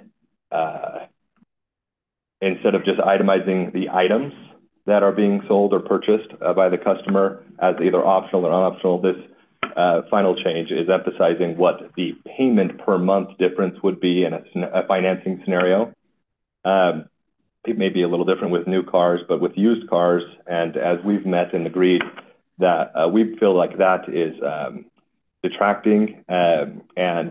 S4: instead of just itemizing the items that are being sold or purchased by the customer as either optional or non-optional. This final change is emphasizing what the payment per month difference would be in a financing scenario. It may be a little different with new cars, but with used cars, and as we've met and agreed, that we feel like that is detracting and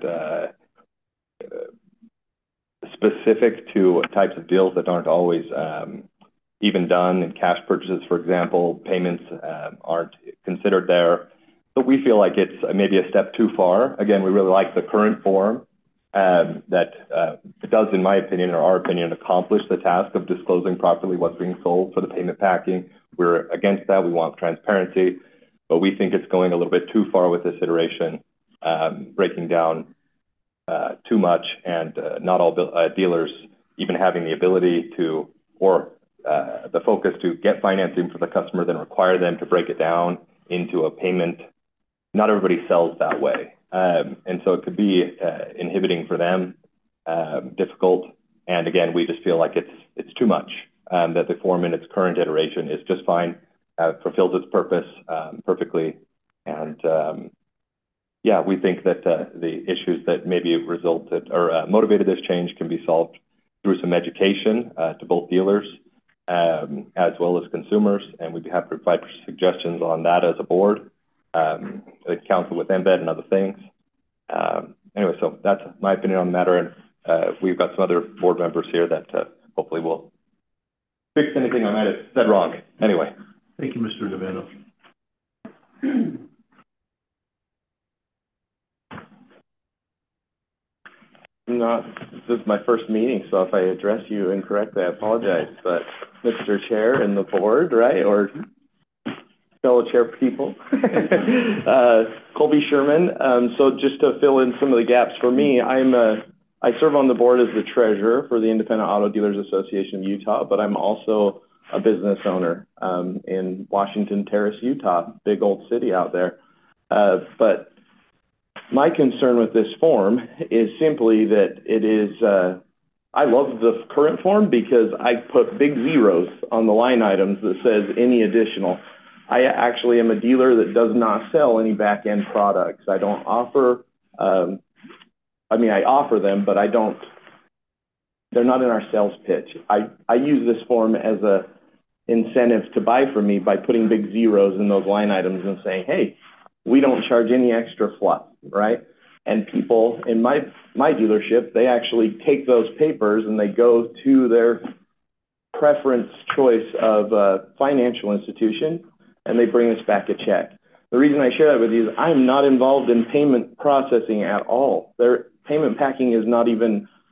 S4: specific to types of deals that aren't always even done. In cash purchases, for example, payments aren't considered there. But we feel like it's maybe a step too far. Again, we really like the current form that it does, in my opinion, or our opinion, accomplish the task of disclosing properly what's being sold for the payment packing. We're against that. We want transparency, but we think it's going a little bit too far with this iteration, breaking down too much, and not all dealers even having the ability to, or the focus to get financing for the customer, then require them to break it down into a payment. Not everybody sells that way. And so it could be inhibiting for them, difficult. And again, we just feel like it's too much, that the form in its current iteration is just fine, fulfills its purpose perfectly. And yeah, we think that the issues that maybe resulted or motivated this change can be solved through some education to both dealers as well as consumers. And we'd be happy to provide suggestions on that as a board, council with embed and other things. Anyway, so that's my opinion on the matter. And we've got some other board members here that hopefully will fix anything I might have said wrong. Anyway.
S21: Thank you, Mr. Devano.
S22: This is my first meeting, so if I address you incorrectly, I apologize. But Mr. Chair and the board, right, or fellow chair people, Colby Sherman. So just to fill in some of the gaps for me, I serve on the board as the treasurer for the Independent Auto Dealers Association of Utah, but I'm also a business owner in Washington Terrace, Utah, big old city out there. But my concern with this form is simply that it is, I love the current form because I put big zeros on the line items that says any additional. I actually am a dealer that does not sell any back-end products. I don't offer, I offer them, but they're not in our sales pitch. I use this form as a incentive to buy from me by putting big zeros in those line items and saying, hey, we don't charge any extra fluff, right? And people in my dealership, they actually take those papers and they go to their preference choice of financial institution, and they bring us back a check. The reason I share that with you is I'm not involved in payment processing at all. Their payment packing is not even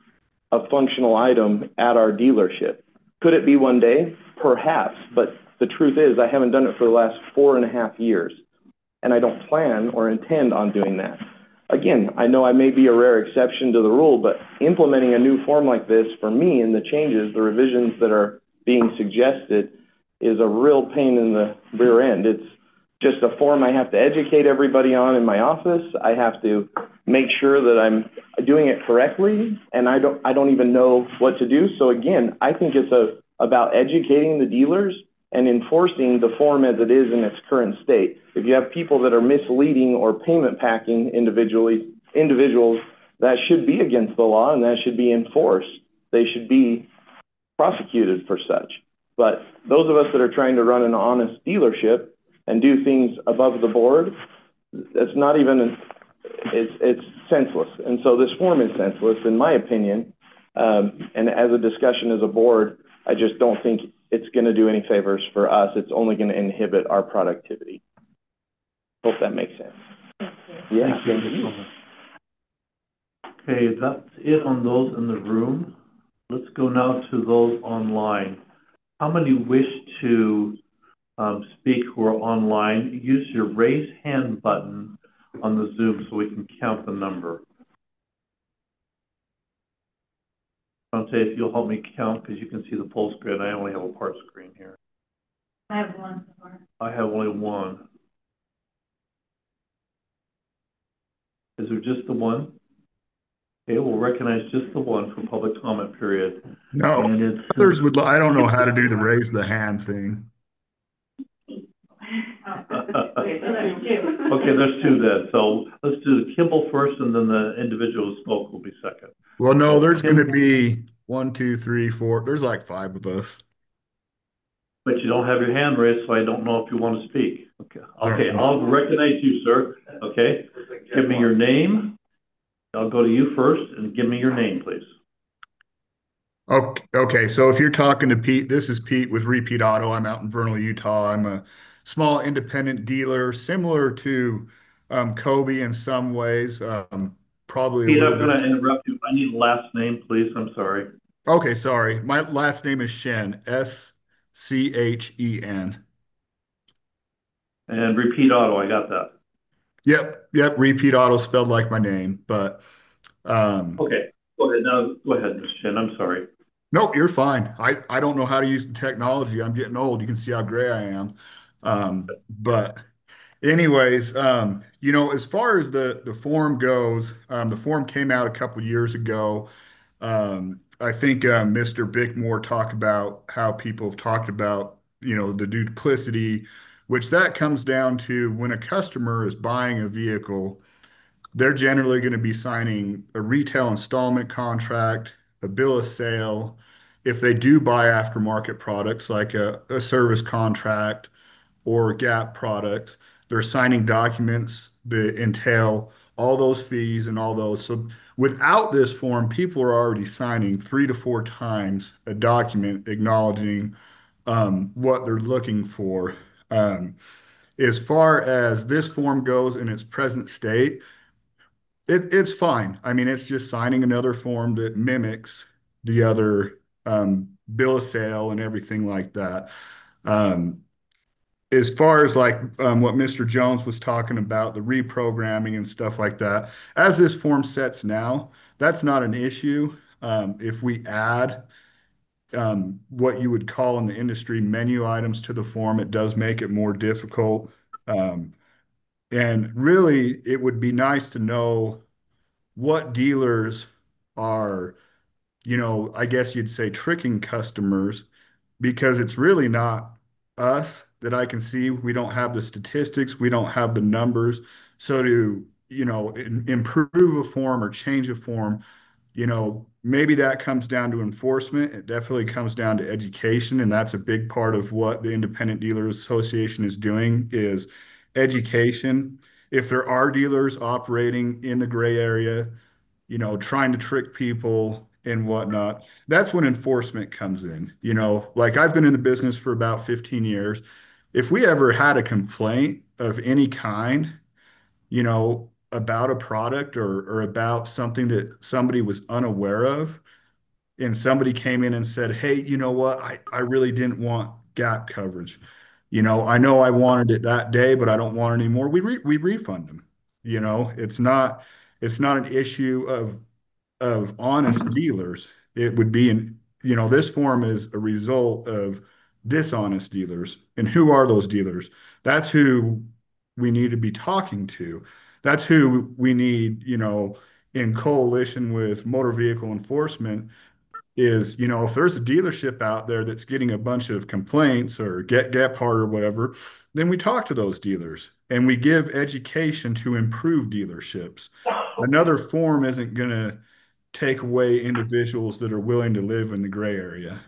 S22: a functional item at our dealership. Could it be one day? Perhaps, but the truth is I haven't done it for the last 4.5 years, and I don't plan or intend on doing that. Again, I know I may be a rare exception to the rule, but implementing a new form like this for me and the changes, the revisions that are being suggested is a real pain in the rear end. It's just a form I have to educate everybody on in my office. I have to make sure that I'm doing it correctly, and I don't even know what to do. So again, I think it's about educating the dealers and enforcing the form as it is in its current state. If you have people that are misleading or payment packing individuals, that should be against the law and that should be enforced. They should be prosecuted for such. But those of us that are trying to run an honest dealership and do things above the board, that's not even, it's senseless. And so this form is senseless, in my opinion. And as a discussion as a board, I just don't think it's going to do any favors for us. It's only going to inhibit our productivity. Hope that makes sense. Yeah.
S21: Thank you. Okay, that's it on those in the room. Let's go now to those online. How many wish to speak who are online? Use your raise hand button on the Zoom so we can count the number. Dante, if you'll help me count, because you can see the full screen. I only have a part screen here.
S3: I have one so far.
S21: I have only one. Is there just the one? Okay, we'll recognize just the one for public comment period.
S5: No,
S21: and it's,
S5: others would. I don't know how to do the raise the hand thing.
S21: Okay, there's two then. So let's do the Kimball first, and then the individual who spoke will be second.
S5: Well, no, there's going to be 1, 2, 3, 4. There's like 5 of us.
S21: But you don't have your hand raised, so I don't know if you want to speak. Okay, okay, I'll recognize you, sir. Okay, give me your name. I'll go to you first, and give me your name, please.
S5: Okay, so if you're talking to Pete, this is Pete with Repeat Auto. I'm out in Vernal, Utah. I'm a small independent dealer, similar to Kobe in some ways. Probably
S21: Pete,
S5: a
S21: I'm
S5: little
S21: going
S5: bit.
S21: to interrupt you. I need a last name, please. I'm sorry.
S5: Okay, sorry. My last name is Shen, S-C-H-E-N.
S21: And Repeat Auto, I got that.
S5: Yep. Repeat Auto spelled like my name, but
S21: okay. Go ahead now. Go ahead, Mr. Shen. I'm sorry.
S5: Nope, you're fine. I don't know how to use the technology. I'm getting old. You can see how gray I am. But anyways, as far as the form goes, the form came out a couple years ago. I think Mr. Bickmore talked about how people have talked about, the duplicity, which that comes down to when a customer is buying a vehicle, they're generally going to be signing a retail installment contract, a bill of sale. If they do buy aftermarket products like a service contract or GAP products, they're signing documents that entail all those fees and all those. So without this form, people are already signing 3 to 4 times a document acknowledging what they're looking for. As far as this form goes in its present state, it's fine. I mean, it's just signing another form that mimics the other bill of sale and everything like that. As far as like what Mr. Jones was talking about, the reprogramming and stuff like that, as this form sets now, that's not an issue. If we add what you would call in the industry menu items to the form, it does make it more difficult. And really, it would be nice to know what dealers are, I guess you'd say tricking customers, because it's really not us that I can see. We don't have the statistics, we don't have the numbers. So to, improve a form or change a form, maybe that comes down to enforcement. It definitely comes down to education, and that's a big part of what the Independent Dealers Association is doing is education. If there are dealers operating in the gray area, trying to trick people and whatnot, that's when enforcement comes in. Like I've been in the business for about 15 years. If we ever had a complaint of any kind, about a product or about something that somebody was unaware of, and somebody came in and said, hey, you know what? I really didn't want gap coverage. I know I wanted it that day, but I don't want it anymore. We refund them. It's not an issue of honest dealers. It would be this form is a result of dishonest dealers. And who are those dealers? That's who we need to be talking to. That's who we need, in coalition with motor vehicle enforcement is, if there's a dealership out there that's getting a bunch of complaints or get Gephardt or whatever, then we talk to those dealers and we give education to improve dealerships. Another form isn't going to take away individuals that are willing to live in the gray area.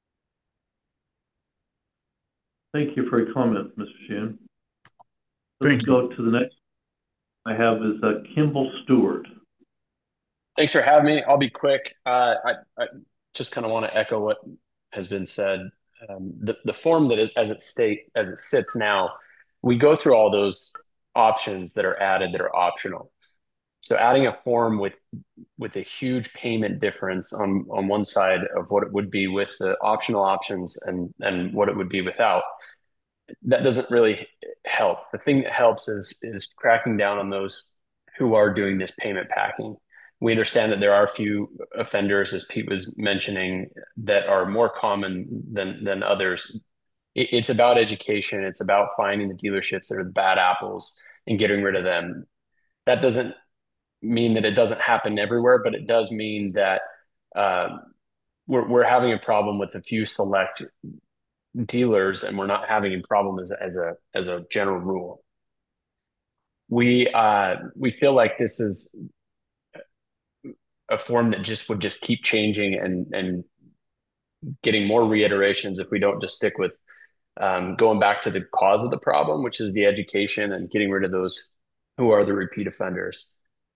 S21: Thank you for your comment, Mr. Sheehan.
S5: Thank
S21: Let's go to the next I have is Kimball Stewart.
S10: Thanks for having me. I'll be quick. I just kind of want to echo what has been said. The form that as it sits now, we go through all those options that are added that are optional. So adding a form with a huge payment difference on one side of what it would be with the optional options and what it would be without, that doesn't really help. The thing that helps is cracking down on those who are doing this payment packing. We understand that there are a few offenders, as Pete was mentioning, that are more common than others. It's about education. It's about finding the dealerships that are the bad apples and getting rid of them. That doesn't mean that it doesn't happen everywhere, but it does mean that we're having a problem with a few select dealers, and we're not having a problem as a general rule. We feel like this is a form that would keep changing and getting more reiterations if we don't just stick with going back to the cause of the problem, which is the education and getting rid of those who are the repeat offenders.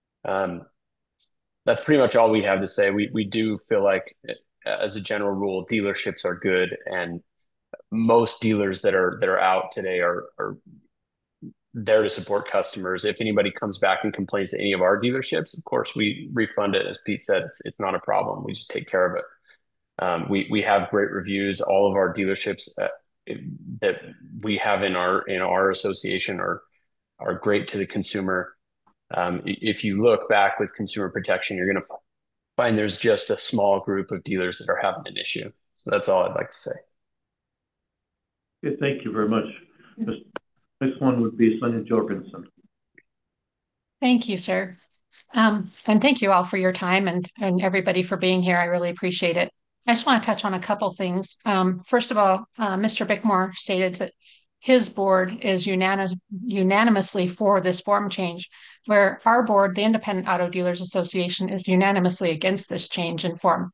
S10: That's pretty much all we have to say. We do feel like, as a general rule, dealerships are good, and most dealers that are out today are there to support customers. If anybody comes back and complains to any of our dealerships, of course we refund it. As Pete said, it's not a problem. We just take care of it. We have great reviews. All of our dealerships that we have in our association are great to the consumer. If you look back with consumer protection, you're going to find there's just a small group of dealers that are having an issue. So that's all I'd like to say.
S21: Okay, thank you very much. Next one would be Sonia Jorgensen.
S9: Thank you, sir. And thank you all for your time and everybody for being here. I really appreciate it. I just want to touch on a couple things. First of all, Mr. Bickmore stated that his board is unanimously for this form change, where our board, the Independent Auto Dealers Association, is unanimously against this change in form.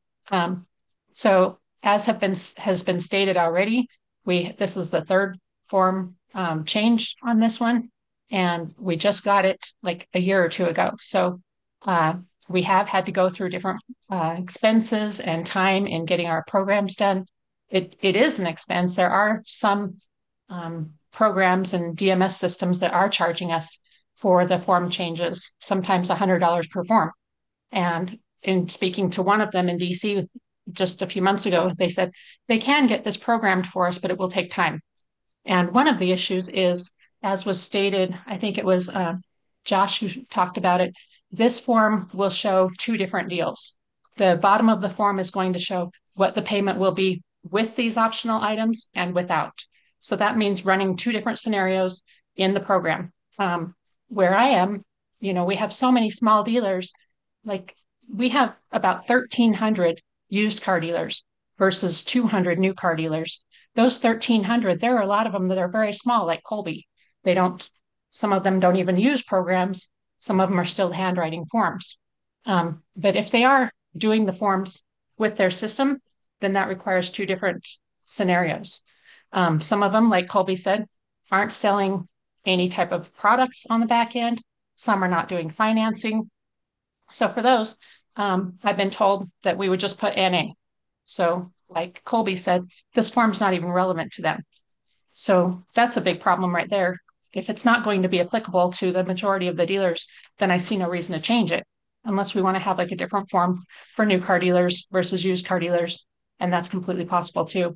S9: So as has been stated already, this is the third form change on this one, and we just got it like a year or two ago. So we have had to go through different expenses and time in getting our programs done. It is an expense. There are some programs and DMS systems that are charging us for the form changes, sometimes $100 per form. And in speaking to one of them in DC just a few months ago, they said they can get this programmed for us, but it will take time. And one of the issues is, as was stated, I think it was Josh who talked about it, this form will show two different deals. The bottom of the form is going to show what the payment will be with these optional items and without. So that means running two different scenarios in the program. Where I am, we have so many small dealers, like we have about 1,300 used car dealers versus 200 new car dealers. Those 1,300, there are a lot of them that are very small, like Colby. Some of them don't even use programs. Some of them are still handwriting forms. But if they are doing the forms with their system, then that requires two different scenarios. Some of them, like Colby said, aren't selling any type of products on the back end. Some are not doing financing. So for those, I've been told that we would just put NA. So like Colby said, this form's not even relevant to them. So that's a big problem right there. If it's not going to be applicable to the majority of the dealers, then I see no reason to change it. unless we want to have like a different form for new car dealers versus used car dealers. And that's completely possible too.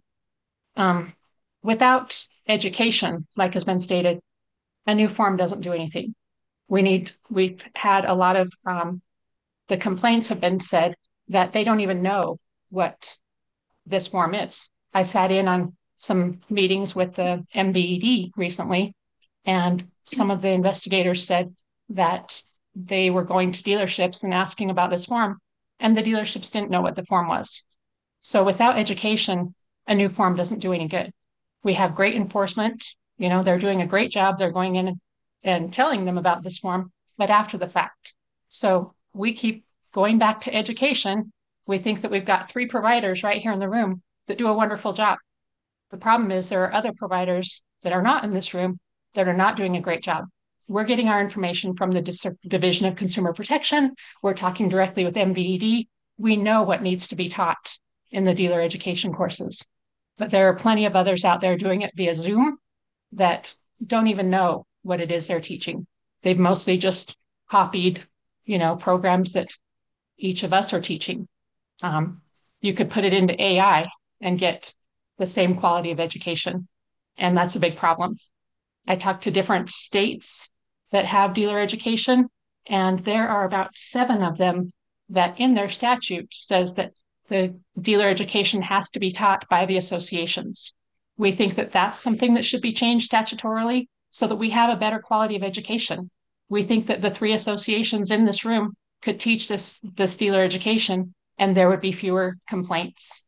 S9: Without education, like has been stated, a new form doesn't do anything. We've had a lot of, the complaints have been said that they don't even know what this form is. I sat in on some meetings with the MBED recently, and some of the investigators said that they were going to dealerships and asking about this form, and the dealerships didn't know what the form was. So without education, a new form doesn't do any good. We have great enforcement, they're doing a great job. They're going in and telling them about this form, but after the fact. So we keep going back to education. We think that we've got 3 providers right here in the room that do a wonderful job. The problem is there are other providers that are not in this room that are not doing a great job. We're getting our information from the Division of Consumer Protection. We're talking directly with MBED. We know what needs to be taught in the dealer education courses, but there are plenty of others out there doing it via Zoom that don't even know what it is they're teaching. They've mostly just copied, programs that each of us are teaching. You could put it into AI and get the same quality of education, and that's a big problem. I talked to different states that have dealer education, and there are about 7 of them that in their statute says that the dealer education has to be taught by the associations. We think that that's something that should be changed statutorily so that we have a better quality of education. We think that the 3 associations in this room could teach this dealer education, and there would be fewer complaints.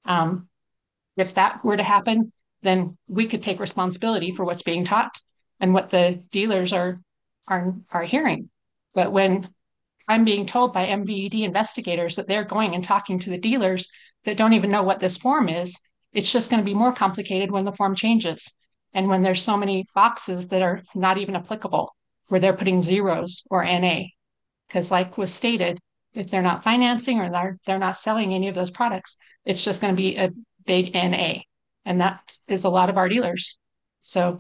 S9: If that were to happen, then we could take responsibility for what's being taught and what the dealers are hearing. But when I'm being told by MBED investigators that they're going and talking to the dealers that don't even know what this form is, it's just going to be more complicated when the form changes. And when there's so many boxes that are not even applicable, where they're putting zeros or NA. Because like was stated, if they're not financing or they're not selling any of those products, it's just going to be a big NA. And that is a lot of our dealers. So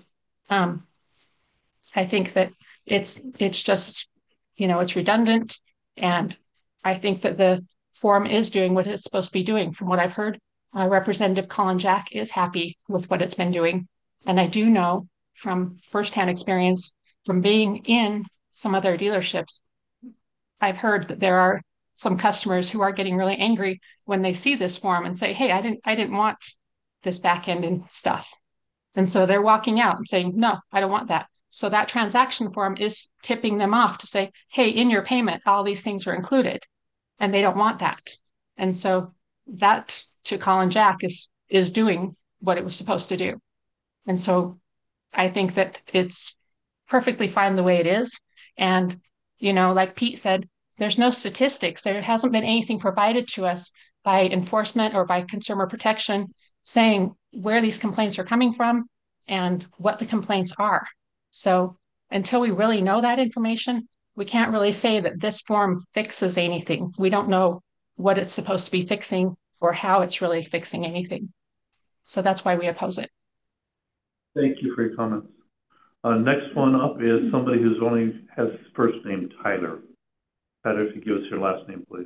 S9: I think that it's just, it's redundant. And I think that the form is doing what it's supposed to be doing. From what I've heard, Representative Colin Jack is happy with what it's been doing. And I do know from firsthand experience from being in some other dealerships, I've heard that there are some customers who are getting really angry when they see this form and say, hey, I didn't want this back end and stuff. And so they're walking out and saying, no, I don't want that. So that transaction form is tipping them off to say, hey, in your payment, all these things are included, and they don't want that. And so that, to Colin Jack, is doing what it was supposed to do. And so I think that it's perfectly fine the way it is. And, like Pete said, there's no statistics. There hasn't been anything provided to us by enforcement or by consumer protection saying where these complaints are coming from and what the complaints are. So until we really know that information, we can't really say that this form fixes anything. We don't know what it's supposed to be fixing or how it's really fixing anything. So that's why we oppose it.
S21: Thank you for your comments. Next one up is somebody who's only has his first name, Tyler. Tyler, if you give us your last name, please.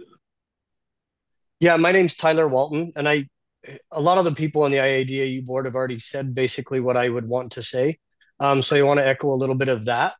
S7: Yeah, my name's Tyler Walton, and a lot of the people on the IADAU board have already said basically what I would want to say. So I want to echo a little bit of that.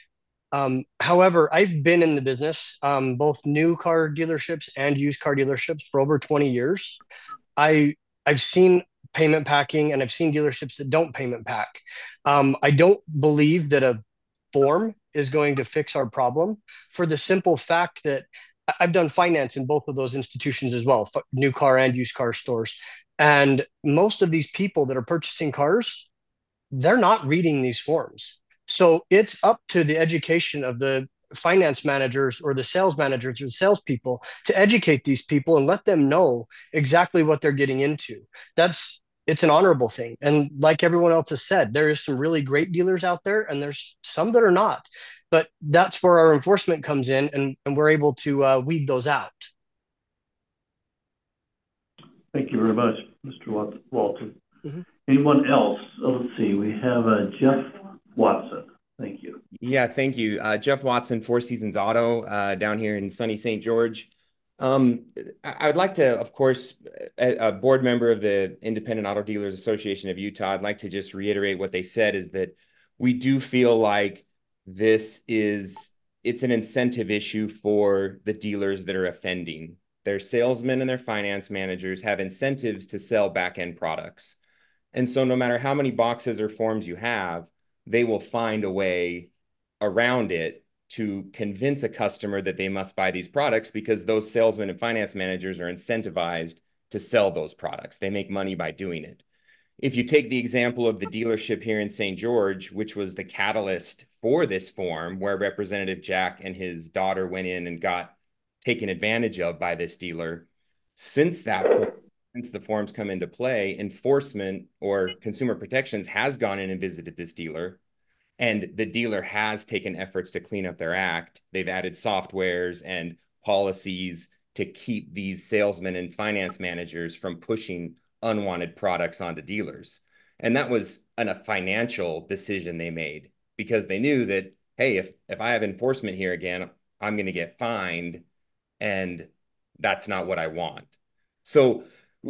S7: However, I've been in the business, both new car dealerships and used car dealerships for over 20 years. I've seen payment packing, and I've seen dealerships that don't payment pack. I don't believe that a form is going to fix our problem, for the simple fact that I've done finance in both of those institutions as well, new car and used car stores. And most of these people that are purchasing cars, they're not reading these forms. So it's up to the education of the finance managers or the sales managers or the salespeople to educate these people and let them know exactly what they're getting into. It's an honorable thing. And like everyone else has said, there is some really great dealers out there, and there's some that are not. But that's where our enforcement comes in, and we're able to weed those out.
S21: Thank you very much, Mr. Walton.
S7: Mm-hmm.
S21: Anyone else? Let's see. We have Jeff Watson. Thank you.
S15: Yeah, thank you. Jeff Watson, Four Seasons Auto, down here in sunny St. George. I would like to, of course, a board member of the Independent Auto Dealers Association of Utah, I'd like to just reiterate what they said is that we do feel like it's an incentive issue for the dealers that are offending. Their salesmen and their finance managers have incentives to sell back-end products. And so no matter how many boxes or forms you have, they will find a way around it to convince a customer that they must buy these products because those salesmen and finance managers are incentivized to sell those products. They make money by doing it. If you take the example of the dealership here in St. George, which was the catalyst for this form, where Representative Jack and his daughter went in and got taken advantage of by this dealer, since that point, since the forms come into play, enforcement or consumer protections has gone in and visited this dealer, and the dealer has taken efforts to clean up their act. They've added softwares and policies to keep these salesmen and finance managers from pushing unwanted products onto dealers. And that was a financial decision they made because they knew that, hey, if I have enforcement here again, I'm going to get fined, and that's not what I want. So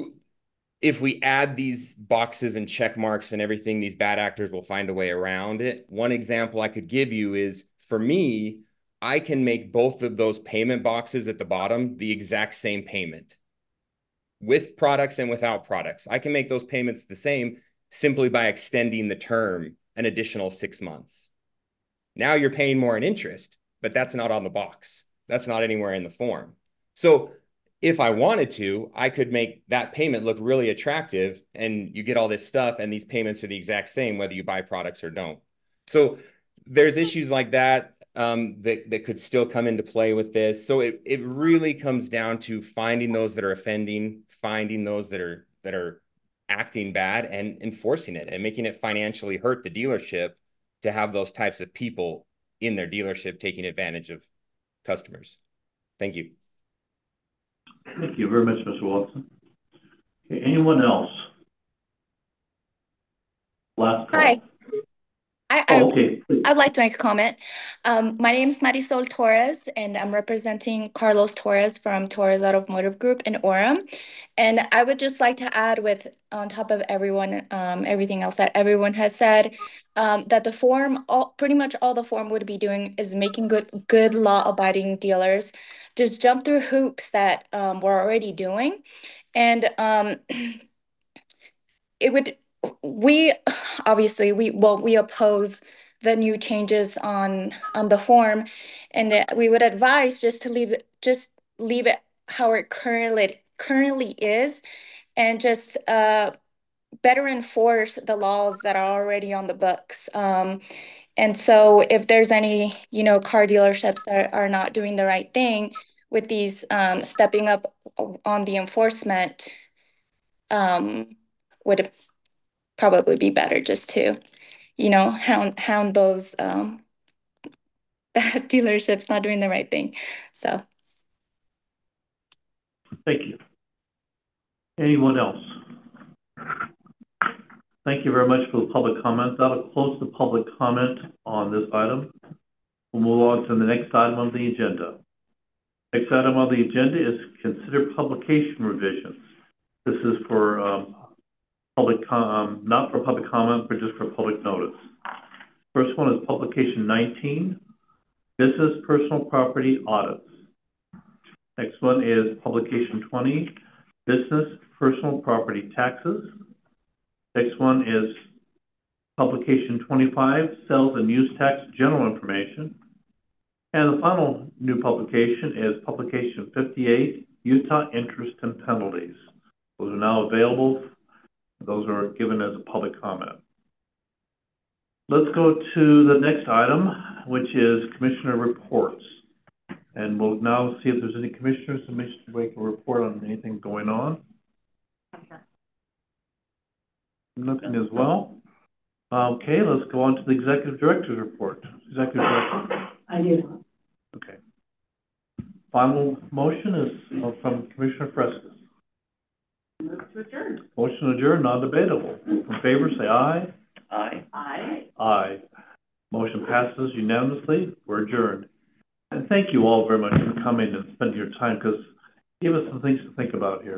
S15: if we add these boxes and check marks and everything, these bad actors will find a way around it. One example I could give you is, for me, I can make both of those payment boxes at the bottom the exact same payment with products and without products. I can make those payments the same simply by extending the term an additional 6 months. Now you're paying more in interest, but that's not on the box. That's not anywhere in the form. So if I wanted to, I could make that payment look really attractive, and you get all this stuff, and these payments are the exact same whether you buy products or don't. So there's issues like that that could still come into play with this. So it really comes down to finding those that are offending, finding those that are acting bad, and enforcing it and making it financially hurt the dealership to have those types of people in their dealership taking advantage of customers. Thank you.
S21: Thank you very much, Mr. Watson. Okay, anyone else? Last call.
S16: Hi.
S21: Okay.
S16: I'd like to make a comment. My name is Marisol Torres, and I'm representing Carlos Torres from Torres Automotive Group in Orem. And I would just like to add, on top of everything else that everyone has said, that the form, pretty much all the form would be doing is making good law-abiding dealers just jump through hoops that we're already doing, and we oppose the new changes on the form, and we would advise just to leave it how it currently is, and just better enforce the laws that are already on the books. And so if there's any, car dealerships that are not doing the right thing with these stepping up on the enforcement, would probably be better just to, hound those dealerships not doing the right thing. So.
S21: Thank you. Anyone else? Thank you very much for the public comment. That'll close the public comment on this item. We'll move on to the next item on the agenda. Next item on the agenda is consider publication revisions. This is for not for public comment, but just for public notice. First one is publication 19, business personal property audits. Next one is publication 20, business personal property taxes. Next one is publication 25, sales and use tax general information. And the final new publication is publication 58, Utah interest and penalties. Those are now available. Those are given as a public comment. Let's go to the next item, which is commissioner reports. And we'll now see if there's any commissioners who wish to make a report on anything going on. Nothing as well. Okay, let's go on to the executive director's report. Executive director.
S3: I do.
S21: Okay. Final motion is from Commissioner Frescas.
S3: Move to adjourn.
S21: Motion adjourned, non-debatable. In favor, say aye.
S3: Aye. Aye.
S21: Aye. Motion passes unanimously. We're adjourned. And thank you all very much for coming and spending your time, because it gave us some things to think about here.